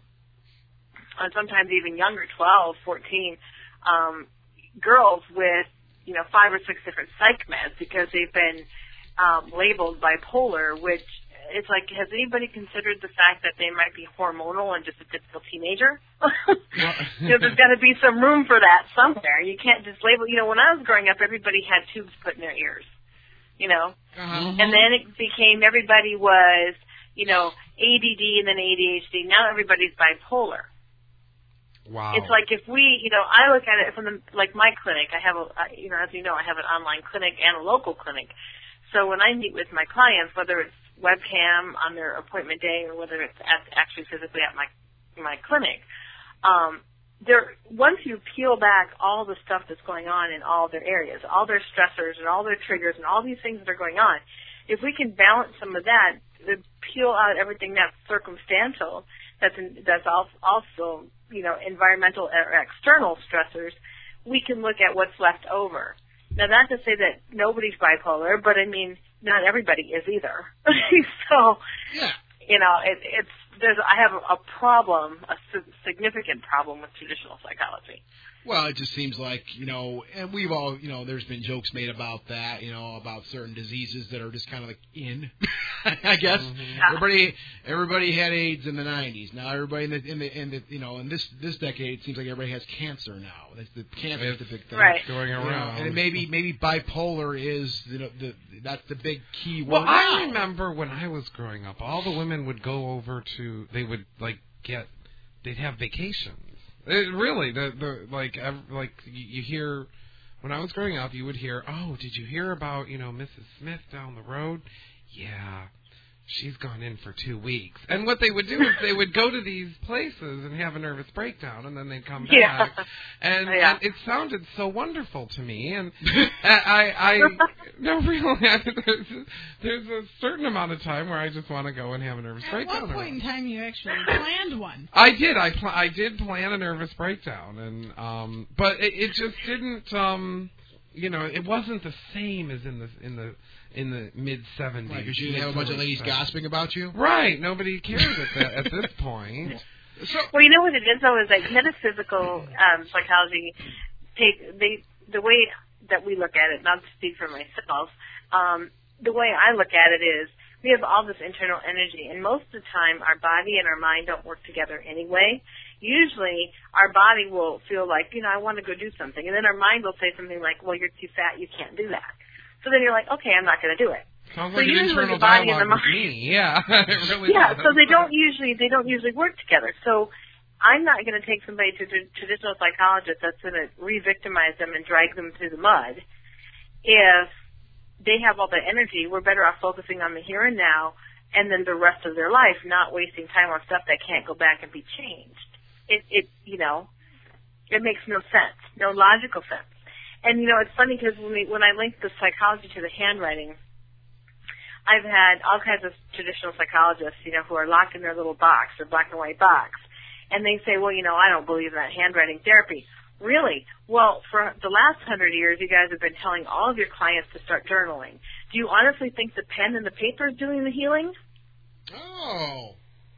and sometimes even younger, twelve, fourteen, um, girls with, you know, five or six different psych meds because they've been um, labeled bipolar, which it's like, has anybody considered the fact that they might be hormonal and just a typical teenager? You know, there's got to be some room for that somewhere. You can't just label, you know, when I was growing up, everybody had tubes put in their ears, you know? Uh-huh. And then it became everybody was, you know, A D D and then A D H D. Now everybody's bipolar. Wow. It's like if we, you know, I look at it from the, like my clinic, I have a, you know, as you know, I have an online clinic and a local clinic. So when I meet with my clients, whether it's webcam on their appointment day or whether it's at, actually physically at my my clinic, um, there once you peel back all the stuff that's going on in all their areas, all their stressors and all their triggers and all these things that are going on, if we can balance some of that, peel out everything that's circumstantial, that's in, that's also, you know, environmental or external stressors, we can look at what's left over. Now, not to say that nobody's bipolar, but I mean, not everybody is either. So, yeah. you know, it, it's there's I have a, a problem, a significant problem with traditional psychology. Well, it just seems like, you know, and we've all, you know, there's been jokes made about that, you know, about certain diseases that are just kind of like in, I guess. Mm-hmm. Everybody, everybody had AIDS in the nineties. Now everybody in the, in the, in the, you know, in this this decade, it seems like everybody has cancer now. That's the cancer is the big thing, right? Going around, you know, and maybe maybe bipolar is, you know, the that's the big key word. Well, I remember when I was growing up, all the women would go over to, they would like get, they'd have vacations. It, really, the the like ev- like you hear when I was growing up, you would hear, oh, did you hear about, you know, Missus Smith down the road? Yeah, she's gone in for two weeks. And what they would do is they would go to these places and have a nervous breakdown, and then they'd come back. Yeah. And, yeah. and it sounded so wonderful to me. And I, I, I no, really, I, there's, there's a certain amount of time where I just want to go and have a nervous At breakdown. At what point in time you actually planned one? I did. I pl- I did plan a nervous breakdown, and um, but it, it just didn't. Um, you know, it wasn't the same as in the in the in the mid seventies. Right, because you didn't have a bunch of ladies gossiping about you. Right. Nobody cares at that at this point. So, well, you know what it is though is like metaphysical um, psychology. Take they the way that we look at it. Not to speak for myself. Um, the way I look at it is we have all this internal energy, and most of the time our body and our mind don't work together anyway. Usually our body will feel like, you know, I want to go do something, and then our mind will say something like, well, you're too fat, you can't do that. So then you're like, okay, I'm not going to do it. Sounds so like an internal the body dialogue and the mind, with me. Yeah, it really yeah. does. So they don't usually they don't usually work together. So I'm not going to take somebody to a traditional psychologist that's going to re-victimize them and drag them through the mud. If they have all the energy, we're better off focusing on the here and now, and then the rest of their life, not wasting time on stuff that can't go back and be changed. It, it, you know, it makes no sense, no logical sense. And, you know, it's funny because when, we, when I link the psychology to the handwriting, I've had all kinds of traditional psychologists, you know, who are locked in their little box, their black and white box. And they say, well, you know, I don't believe in that handwriting therapy. Really? Well, for the last hundred years, you guys have been telling all of your clients to start journaling, do you honestly think the pen and the paper is doing the healing? Oh.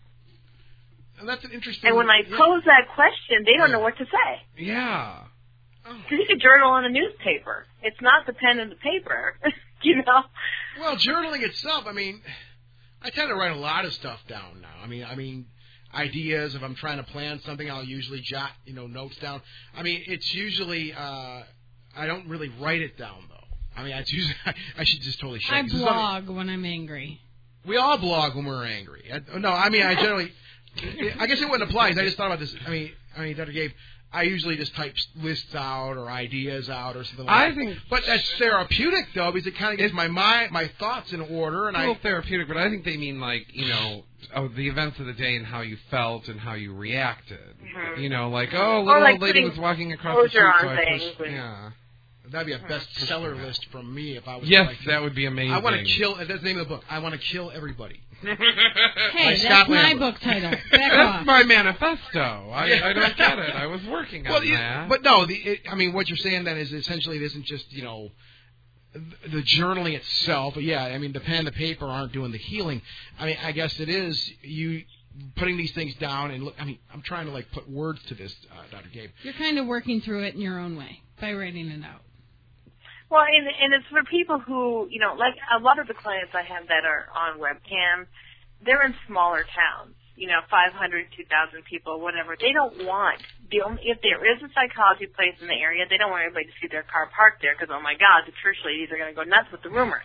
And that's an interesting... And when I yeah. pose that question, they don't know what to say. Yeah. Because you could journal on a newspaper. It's not the pen and the paper, you know? Well, journaling itself, I mean, I tend to write a lot of stuff down now. I mean, I mean, ideas, if I'm trying to plan something, I'll usually jot, you know, notes down. I mean, it's usually, uh, I don't really write it down, though. I mean, it's usually, I should just totally shut I it. blog when I'm angry. We all blog when we're angry. I, no, I mean, I generally, I guess it wouldn't apply, because I just thought about this. I mean, I mean, Doctor Gabe, I usually just type lists out or ideas out or something like I that. think, but that's therapeutic though, because it kind of gets my mind, my thoughts in order, and a little I therapeutic. But I think they mean like you know, oh, the events of the day and how you felt and how you reacted. Mm-hmm. You know, like oh, little like old lady was walking across the street, so I pushed. And... Yeah. That'd be a bestseller list from me if I was. Yes, like, that would be amazing. I want to kill. That's the name of the book. I want to kill everybody. Hey, that's Scott my Lambert. book title. Back that's off. my manifesto. I, I don't get it. I was working on well, that. But no, the, it, I mean, what you're saying then is essentially it isn't just you know the journaling itself. But yeah, I mean, the pen and the paper aren't doing the healing. I mean, I guess it is you putting these things down and look. I mean, I'm trying to like put words to this, uh, Doctor Gabe. You're kind of working through it in your own way by writing it out. Well, and, and it's for people who, you know, like a lot of the clients I have that are on webcam, they're in smaller towns, you know, five hundred, two thousand people, whatever. They don't want, the only, if there is a psychology place in the area, they don't want everybody to see their car parked there because, oh, my God, the church ladies are going to go nuts with the rumors.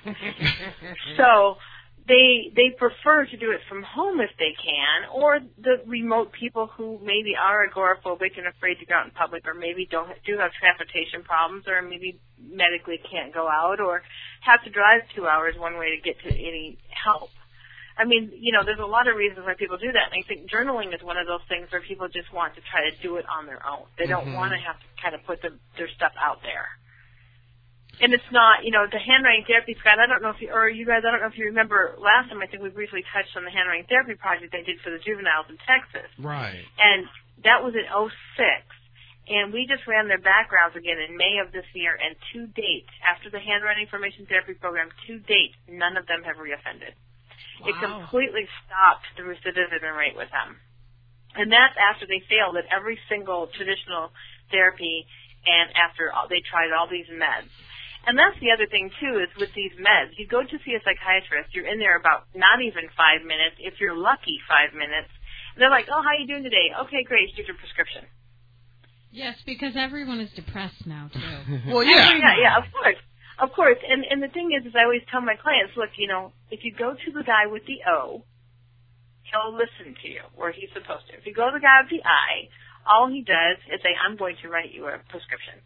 So they they prefer to do it from home if they can, or the remote people who maybe are agoraphobic and afraid to go out in public, or maybe don't do have transportation problems, or maybe medically can't go out, or have to drive two hours one way to get to any help. I mean, you know, there's a lot of reasons why people do that, and I think journaling is one of those things where people just want to try to do it on their own. They don't mm-hmm. want to have to kind of put the, their stuff out there. And it's not, you know, the handwriting therapy, Scott, I don't know if you, or you guys, I don't know if you remember last time, I think we briefly touched on the handwriting therapy project I did for the juveniles in Texas. Right. And that was in oh six. And we just ran their backgrounds again in May of this year, and to date, after the handwriting formation therapy program, to date, none of them have reoffended. Wow. It completely stopped the recidivism rate with them. And that's after they failed at every single traditional therapy and after all, they tried all these meds. And that's the other thing, too, is with these meds, you go to see a psychiatrist, you're in there about not even five minutes, if you're lucky, five minutes. And they're like, oh, how you doing today? Okay, great, here's your prescription. Yes, because everyone is depressed now, too. Well, yeah. Yeah, yeah, of course. Of course. And and the thing is, is I always tell my clients, look, you know, if you go to the guy with the O, he'll listen to you, or he's supposed to. If you go to the guy with the I, all he does is say, I'm going to write you a prescription.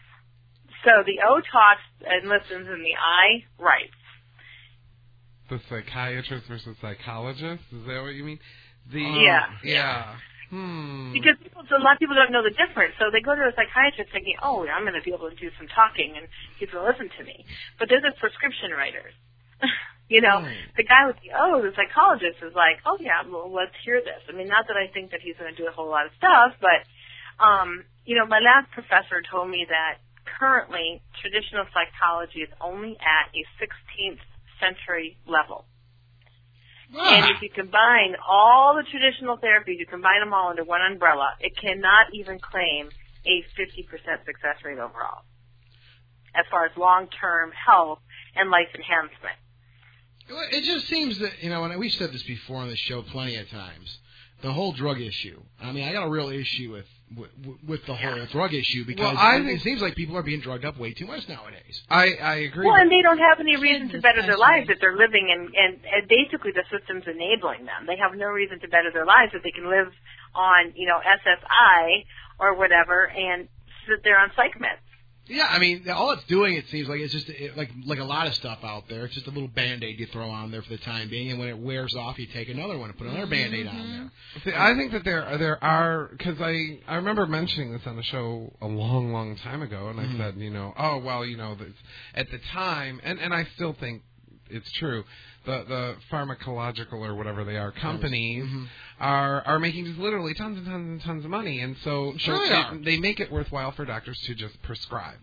So the O talks and listens, and the I writes. The psychiatrist versus psychologist? Is that what you mean? The, yeah. Yeah. Hmm. Because people, so a lot of people don't know the difference. So they go to a psychiatrist thinking, oh, I'm going to be able to do some talking, and he's going to listen to me. But they're the prescription writers. You know, mm. the guy with the O, the psychologist, is like, oh, yeah, well, let's hear this. I mean, not that I think that he's going to do a whole lot of stuff, but, um, you know, my last professor told me that currently traditional psychology is only at a sixteenth century level. Ah. And if you combine all the traditional therapies, you combine them all under one umbrella, it cannot even claim a fifty percent success rate overall as far as long-term health and life enhancement. It just seems that, you know, and we've said this before on the show plenty of times, the whole drug issue. I mean, I got a real issue with with, with the whole drug issue because well, I it, think, it seems like people are being drugged up way too much nowadays. I, I agree. Well, and they don't have any reason to better their lives if they're living, and, and, and basically the system's enabling them. They have no reason to better their lives if they can live on, you know, S S I or whatever and sit there on psych meds. Yeah, I mean, all it's doing, it seems like, it's just it, like like a lot of stuff out there. It's just a little Band-Aid you throw on there for the time being, and when it wears off, you take another one and put another mm-hmm. Band-Aid on there. See, I think that there there are, because I, I remember mentioning this on the show a long, long time ago, and mm-hmm. I said, you know, oh, well, you know, this, at the time, and, and I still think it's true, the the pharmacological or whatever they are companies mm-hmm. are are making just literally tons and tons and tons of money, and so, sure so they, are. they make it worthwhile for doctors to just prescribe,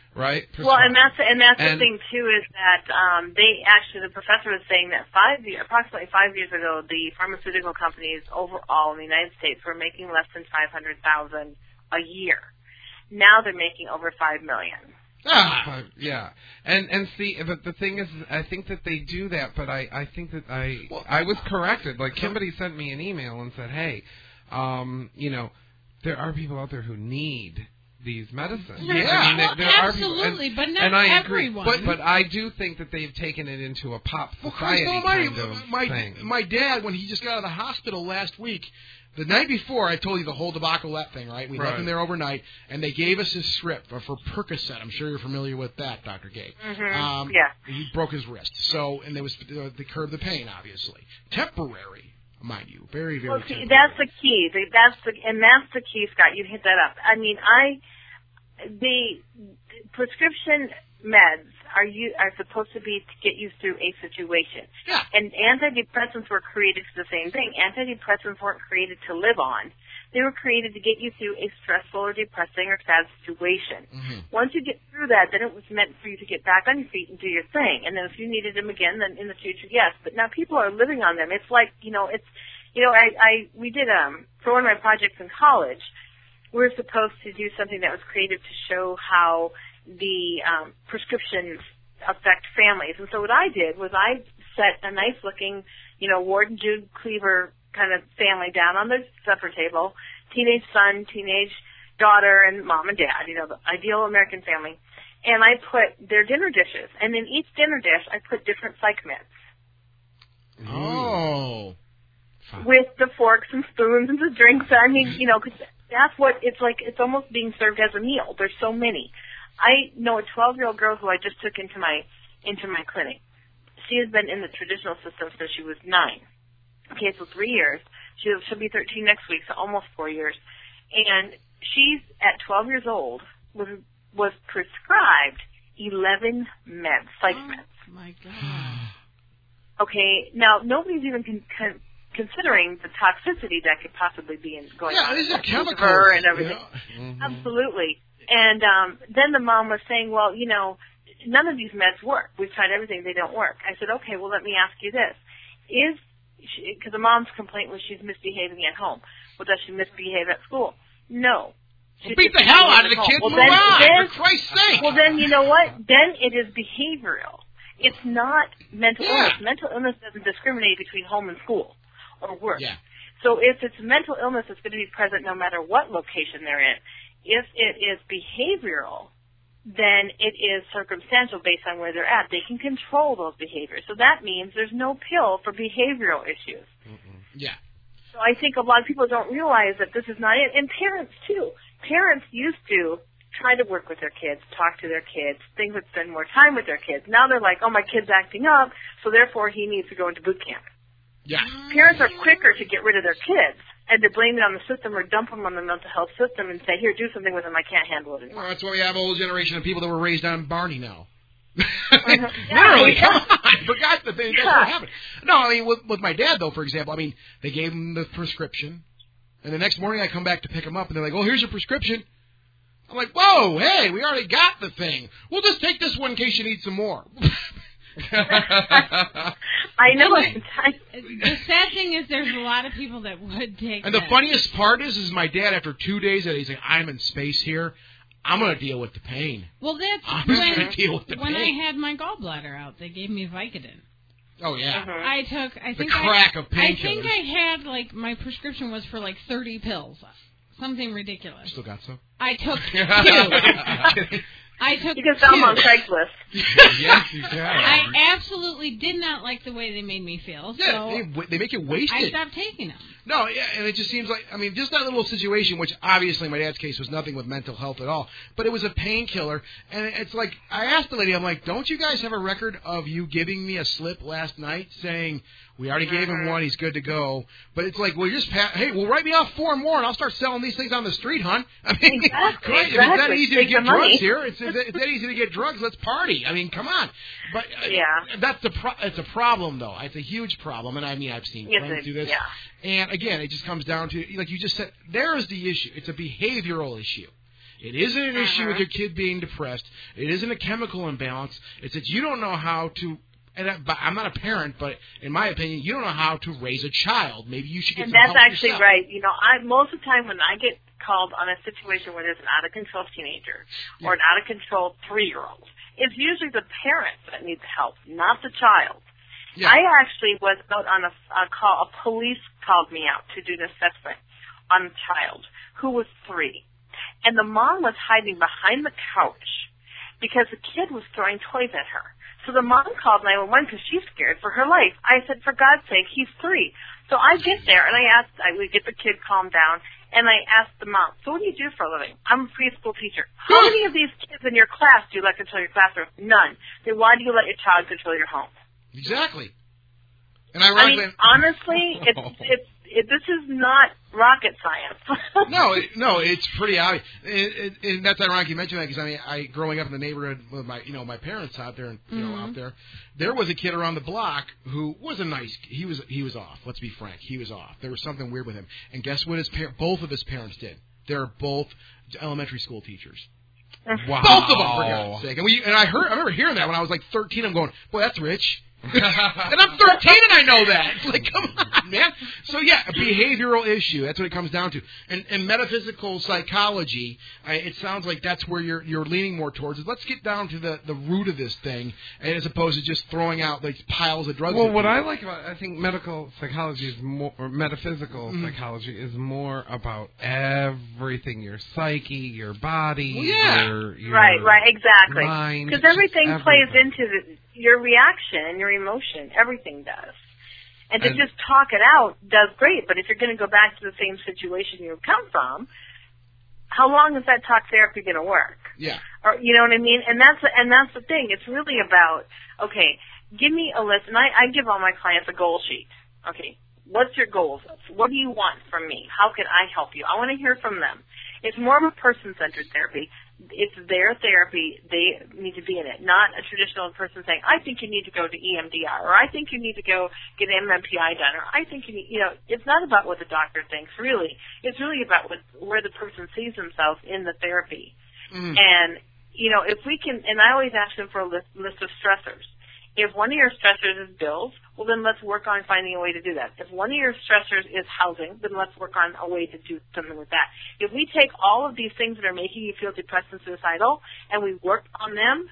right? Well, and that's and that's and, the thing too is that um, they actually the professor was saying that five year, approximately five years ago, the pharmaceutical companies overall in the United States were making less than five hundred thousand a year. Now they're making over five million. Ah. Yeah, and and see, but the thing is, I think that they do that, but I, I think that I well, I was corrected. Like somebody sent me an email and said, hey, um, you know, there are people out there who need these medicines. Yeah, I mean, well, there absolutely, are people, and, but not and I everyone. agree. But, but I do think that they've taken it into a pop society well, kind my, of my, thing. My dad, when he just got out of the hospital last week, the night before, I told you the whole debacle thing, right? We right. left him there overnight, and they gave us his script for, for Percocet. I'm sure you're familiar with that, Doctor Gabe. Mm-hmm. Um, yeah. He broke his wrist. So, and there was uh, the curb the pain, obviously. Temporary, mind you. Very, very well, see, temporary. that's the key. That's the, and that's the key, Scott. You hit that up. I mean, I, the prescription meds are you are supposed to be to get you through a situation. Yeah. And antidepressants were created for the same thing. Antidepressants weren't created to live on. They were created to get you through a stressful or depressing or sad situation. Mm-hmm. Once you get through that, then it was meant for you to get back on your feet and do your thing. And then if you needed them again, then in the future, yes. But now people are living on them. It's like, you know, it's, you know, I, I we did, um, for one of my projects in college, we were supposed to do something that was creative to show how the um, prescriptions affect families. And so what I did was I set a nice-looking, you know, Ward and Jude Cleaver kind of family down on the supper table, teenage son, teenage daughter, and mom and dad, you know, the ideal American family. And I put their dinner dishes. And in each dinner dish, I put different psych meds. Oh. With the forks and spoons and the drinks. I mean, you know, because that's what it's like. It's almost being served as a meal. There's so many. I know a twelve-year-old girl who I just took into my into my clinic. She has been in the traditional system since she was nine. Okay, so three years. She'll, she'll be thirteen next week, so almost four years. And she's, at twelve years old, was was prescribed eleven meds, psych meds. Oh, my God. Okay, now nobody's even con- con- considering the toxicity that could possibly be in going yeah, on. Yeah, these are chemicals. Her and everything. Yeah. Mm-hmm. Absolutely. And um, then the mom was saying, well, you know, none of these meds work. We've tried everything. They don't work. I said, okay, well, let me ask you this. Is, because the mom's complaint was she's misbehaving at home. Well, does she misbehave at school? No. Well, beat the hell out of the kid and well, move then, on, then, for Christ's sake. Well, then, you know what? Then it is behavioral. It's not mental yeah. illness. Mental illness doesn't discriminate between home and school or work. Yeah. So if it's mental illness, it's going to be present no matter what location they're in. If it is behavioral, then it is circumstantial based on where they're at. They can control those behaviors. So that means there's no pill for behavioral issues. Mm-mm. Yeah. So I think a lot of people don't realize that this is not it. And parents, too. Parents used to try to work with their kids, talk to their kids, think would spend more time with their kids. Now they're like, oh, my kid's acting up, so therefore he needs to go into boot camp. Yeah. Parents are quicker to get rid of their kids and to blame it on the system or dump them on the mental health system and say, here, do something with them. I can't handle it anymore. Well, that's why we have a whole generation of people that were raised on Barney now. Uh-huh. Literally, yeah. come on. Forgot the thing. That's Yeah. what happened. No, I mean, with, with my dad, though, for example, I mean, they gave him the prescription, and the next morning I come back to pick him up, and they're like, oh, here's your prescription. I'm like, whoa, hey, we already got the thing. We'll just take this one in case you need some more. I know. The sad thing is there's a lot of people that would take And that. the funniest part is, is my dad, after two days, that he's like, I'm in space here. I'm going to deal with the pain. Well, that's I'm just when, going to deal with the when pain. I had my gallbladder out. They gave me Vicodin. Oh, yeah. Uh-huh. I took, I The think crack I, of I think painkillers. I had, like, my prescription was for, like, thirty pills. Something ridiculous. Still got some? I took two. I took You can sell them two. on Craigslist. Yes, you can. I absolutely did not like the way they made me feel. Yeah, so they, they make you wasted. I stopped taking them. No, yeah, and it just seems like, I mean, just that little situation, which obviously in my dad's case was nothing with mental health at all, but it was a painkiller, and it's like, I asked the lady, I'm like, don't you guys have a record of you giving me a slip last night saying, we already gave him one, he's good to go, but it's like, well, you just, pa- hey, well, write me off four more, and I'll start selling these things on the street, hon. I mean, Exactly, great. If it's that exactly. easy to Take get the money. drugs here, it's, it's that easy to get drugs, let's party. I mean, come on. But uh, Yeah. that's the pro- it's a problem, though. It's a huge problem, and I mean, I've seen Yes, friends it- do this. yeah. And again, it just comes down to, like you just said, there is the issue. It's a behavioral issue. It isn't an issue Uh-huh. with your kid being depressed. It isn't a chemical imbalance. It's that you don't know how to. And I, I'm not a parent, but in my opinion, you don't know how to raise a child. Maybe you should get And some that's help actually yourself. right. You know, I most of the time when I get called on a situation where there's an out of control teenager or an out of control three year old, it's usually the parent that needs help, not the child. Yeah. I actually was out on a, a call. A police called me out to do an assessment on a child who was three, and the mom was hiding behind the couch because the kid was throwing toys at her. So the mom called nine one one because she's scared for her life. I said, for God's sake, he's three. So I get there, and I asked, I would get the kid calmed down, and I asked the mom, so what do you do for a living? I'm a preschool teacher. How many of these kids in your class do you let control your classroom? None. Then why do you let your child control your home? Exactly. And I, I mean, honestly, it's, it's, it, this is not rocket science. no, it, no, it's pretty obvious, it, it, and that's ironic you mentioned that because I mean, I growing up in the neighborhood with my, you know, my parents out there, and you know, Mm-hmm. out there, there was a kid around the block who was a nice. He was he was off. Let's be frank, he was off. There was something weird with him, and guess what? His par- both of his parents did. They're both elementary school teachers. Wow. Both of them, for God's sake. And we and I heard, I remember hearing that when I was like thirteen. I'm going, boy, that's rich. And I'm thirteen and I know that. It's like, come on, man. So yeah, a behavioral issue. That's what it comes down to. And, and metaphysical psychology. I, it sounds like that's where you're you're leaning more towards. Is let's get down to the, the root of this thing, as opposed to just throwing out like piles of drugs. Well, what I like about I think medical psychology is more, or metaphysical Mm-hmm. psychology is more about everything: your psyche, your body, Well, yeah. your, your Right, right, exactly. mind, Because just everything plays everything. into the, your reaction and your emotion. Everything does. And to And- just talk it out does great, but if you're going to go back to the same situation you've come from, how long is that talk therapy going to work? Yeah. Or you know what I mean? And that's and that's the thing. It's really about, okay, give me a list, and I, I give all my clients a goal sheet. Okay, what's your goals? What do you want from me? How can I help you? I want to hear from them. It's more of a person-centered therapy. It's their therapy. They need to be in it, not a traditional person saying, I think you need to go to E M D R, or I think you need to go get M M P I done, or I think you need, you know, it's not about what the doctor thinks, really. It's really about what, where the person sees themselves in the therapy. Mm. And, you know, if we can, and I always ask them for a list, list of stressors. If one of your stressors is bills, well, then let's work on finding a way to do that. If one of your stressors is housing, then let's work on a way to do something with that. If we take all of these things that are making you feel depressed and suicidal and we work on them,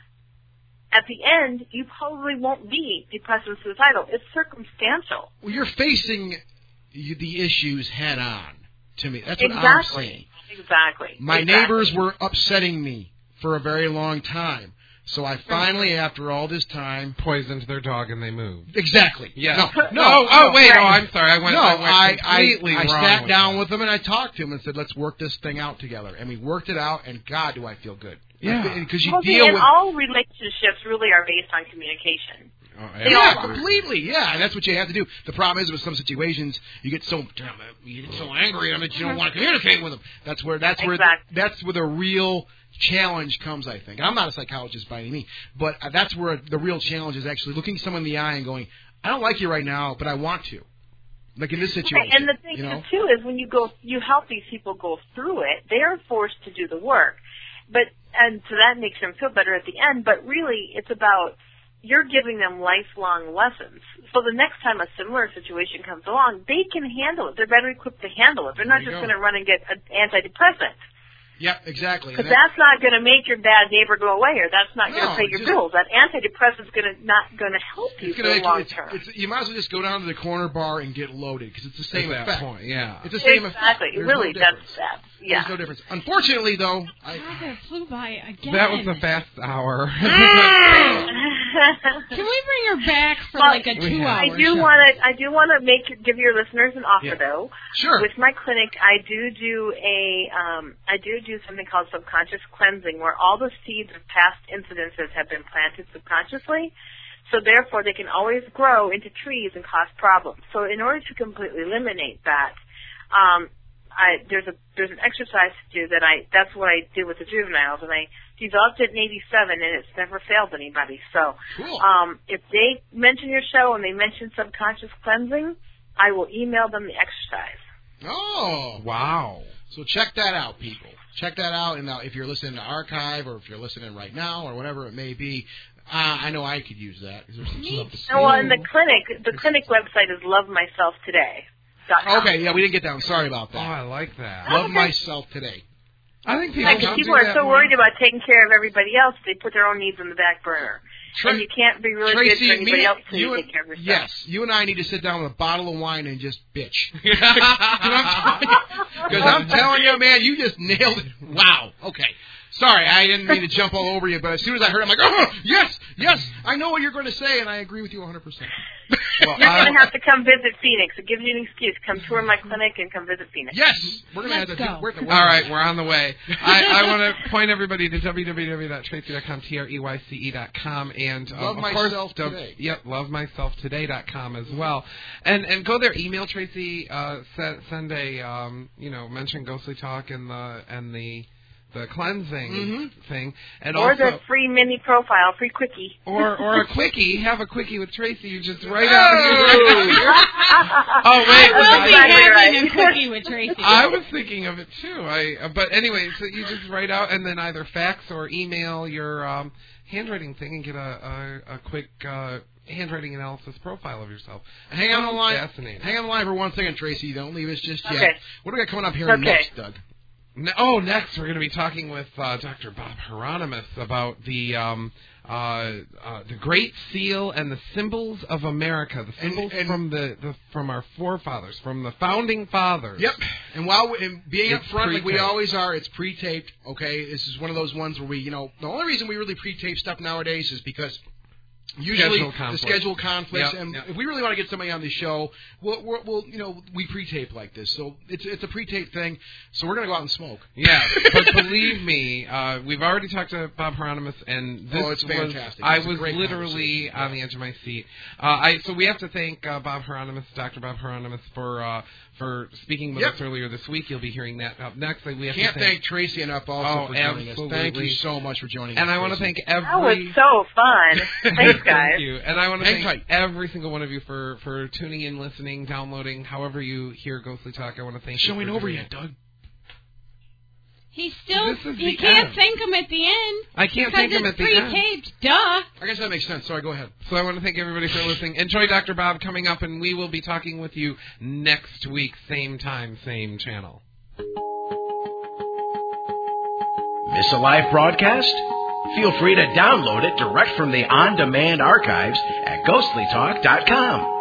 at the end, you probably won't be depressed and suicidal. It's circumstantial. Well, you're facing you- the issues head on. To me, that's what I'm Exactly. saying. Exactly. My exactly. neighbors were upsetting me for a very long time. So I finally, after all this time, poisoned their dog and they moved. Exactly. Yeah. No. No. Oh, oh, wait. Right. Oh, I'm sorry. I went. No, I went I, completely I, I wrong sat with down that. with them and I talked to him and said, "Let's work this thing out together." And we worked it out, and God, do I feel good? Yeah. Because you Well, see, deal and with. all relationships really are based on communication. Oh, They Yeah, all are. completely. Yeah, and that's what you have to do. The problem is with some situations, you get so you get so angry at them that you don't want to communicate with them. That's where that's where Exactly. that's where the real challenge comes, I think. And I'm not a psychologist by any means, but that's where the real challenge is actually looking someone in the eye and going, "I don't like you right now, but I want to." Like in this situation, And the thing you know? is, too, is when you go, you help these people go through it. They are forced to do the work, but and so that makes them feel better at the end. But really, it's about you're giving them lifelong lessons. So the next time a similar situation comes along, they can handle it. They're better equipped to handle it. They're not There you just go. going to run and get an antidepressant. Yep, exactly. Because And that- that's not going to make your bad neighbor go away, or that's not going No, to pay your just- bills. That antidepressant's going to not going to help you It's for gonna the make, long it's, term. it's, you might as well just go down to the corner bar and get loaded because it's the same At that effect. point, yeah. It's the same exactly. effect. There's Really, no that's difference. that. Yeah. There's no difference. Unfortunately, though, I, God, that flew by again. That was the fast hour. Can we bring her back for Well, like a we two-hour I do show? want to. I do want to make give your listeners an offer, Yeah. though. Sure. With my clinic, I do do a. Um, I do do something called subconscious cleansing, where all the seeds of past incidences have been planted subconsciously. So therefore, they can always grow into trees and cause problems. So in order to completely eliminate that, um, I, there's a there's an exercise to do that I that's what I did with the juveniles, and I developed it in eighty-seven, and it's never failed anybody. So Cool. um, if they mention your show and they mention subconscious cleansing, I will email them the exercise. oh, Wow. so check that out, people. check that out. And now, if you're listening to archive or if you're listening right now or whatever it may be, uh, I know I could use that. There's some stuff to Oh, well, and the clinic, the clinic website is Love Myself Today. Okay, yeah, we didn't get that one. Sorry about that. Oh, I like that. Love okay. Myself Today. I think people, Because people are so worried about taking care of everybody else, they put their own needs in the back burner. Tra- and you can't be really Tracy, good for anybody me, else until you you take care of yourself. Yes, you and I need to sit down with a bottle of wine and just bitch. Because I'm telling you, man, you just nailed it. Wow. Okay. Sorry, I didn't mean to jump all over you, but as soon as I heard it, I'm like, oh, yes, yes, I know what you're going to say, and I agree with you one hundred percent. Well, you're going to have to come visit Phoenix. It gives you an excuse. Come tour my clinic and come visit Phoenix. Yes, we're going to have to go. do. We're at the All right, we're on the way. I, I want to point everybody to w w w dot tracy dot com, T R E Y C E dot com, and um, Love of Myself course, Today. Yep, love myself today dot com as well. And and go there, email Tracy, uh, send, send a um, you know, mention Ghostly Talk and the and the. the cleansing mm-hmm. thing, and or also the free mini profile, free quickie, or or a quickie. Have a quickie with Tracy. You just write out. Oh, oh wait, I will be having right. a quickie with Tracy. I was thinking of it too. I uh, but anyway, so you just write out and then either fax or email your um, handwriting thing and get a a, a quick. Uh, handwriting analysis profile of yourself. Hang on the line. Fascinating. Hang on the line for one second, Tracy. Don't leave us just yet. Okay. What do we got coming up here Okay. next, Doug? Ne- oh, next we're going to be talking with uh, Doctor Bob Hieronymus about the um, uh, uh, the Great Seal and the symbols of America, the symbols and, and from the, the from our forefathers, from the founding fathers. Yep. And while we, and being It's up front like we pre-taped. always are, it's pre-taped. Okay, this is one of those ones where we, you know, the only reason we really pre-tape stuff nowadays is because. Usually Schedule the conflict. schedule conflicts, Yep, and yep. if we really want to get somebody on the show, we'll, we'll, we'll you know, we pre-tape like this, so it's it's a pre-tape thing. So we're gonna go out and smoke. Yeah, but believe me, uh, we've already talked to Bob Hieronymus, and this Oh, it's was fantastic. I It's a was great literally on the edge of my seat. Uh, I so we have to thank uh, Bob Hieronymus, Doctor Bob Hieronymus, for uh, for speaking with Yep. us earlier this week. You'll be hearing that up next. We have Can't to thank Tracy enough also Oh, for joining absolutely. us. Thank you so much for joining And us. I want to Tracy. thank every. That was so fun. Thanks, guys. Thank you. And I want to Hang thank tight. every single one of you for, for tuning in, listening, downloading, however you hear Ghostly Talk. I want to thank you. Showing for over doing yet, it. Doug. He still, This is he the can't end. thank him at the end. I can't because thank him it's at the end. pre-taped. Duh. I guess that makes sense. Sorry, go ahead. So I want to thank everybody for listening. Enjoy Doctor Bob coming up, and we will be talking with you next week, same time, same channel. Miss a live broadcast? Feel free to download it direct from the on-demand archives at ghostly talk dot com.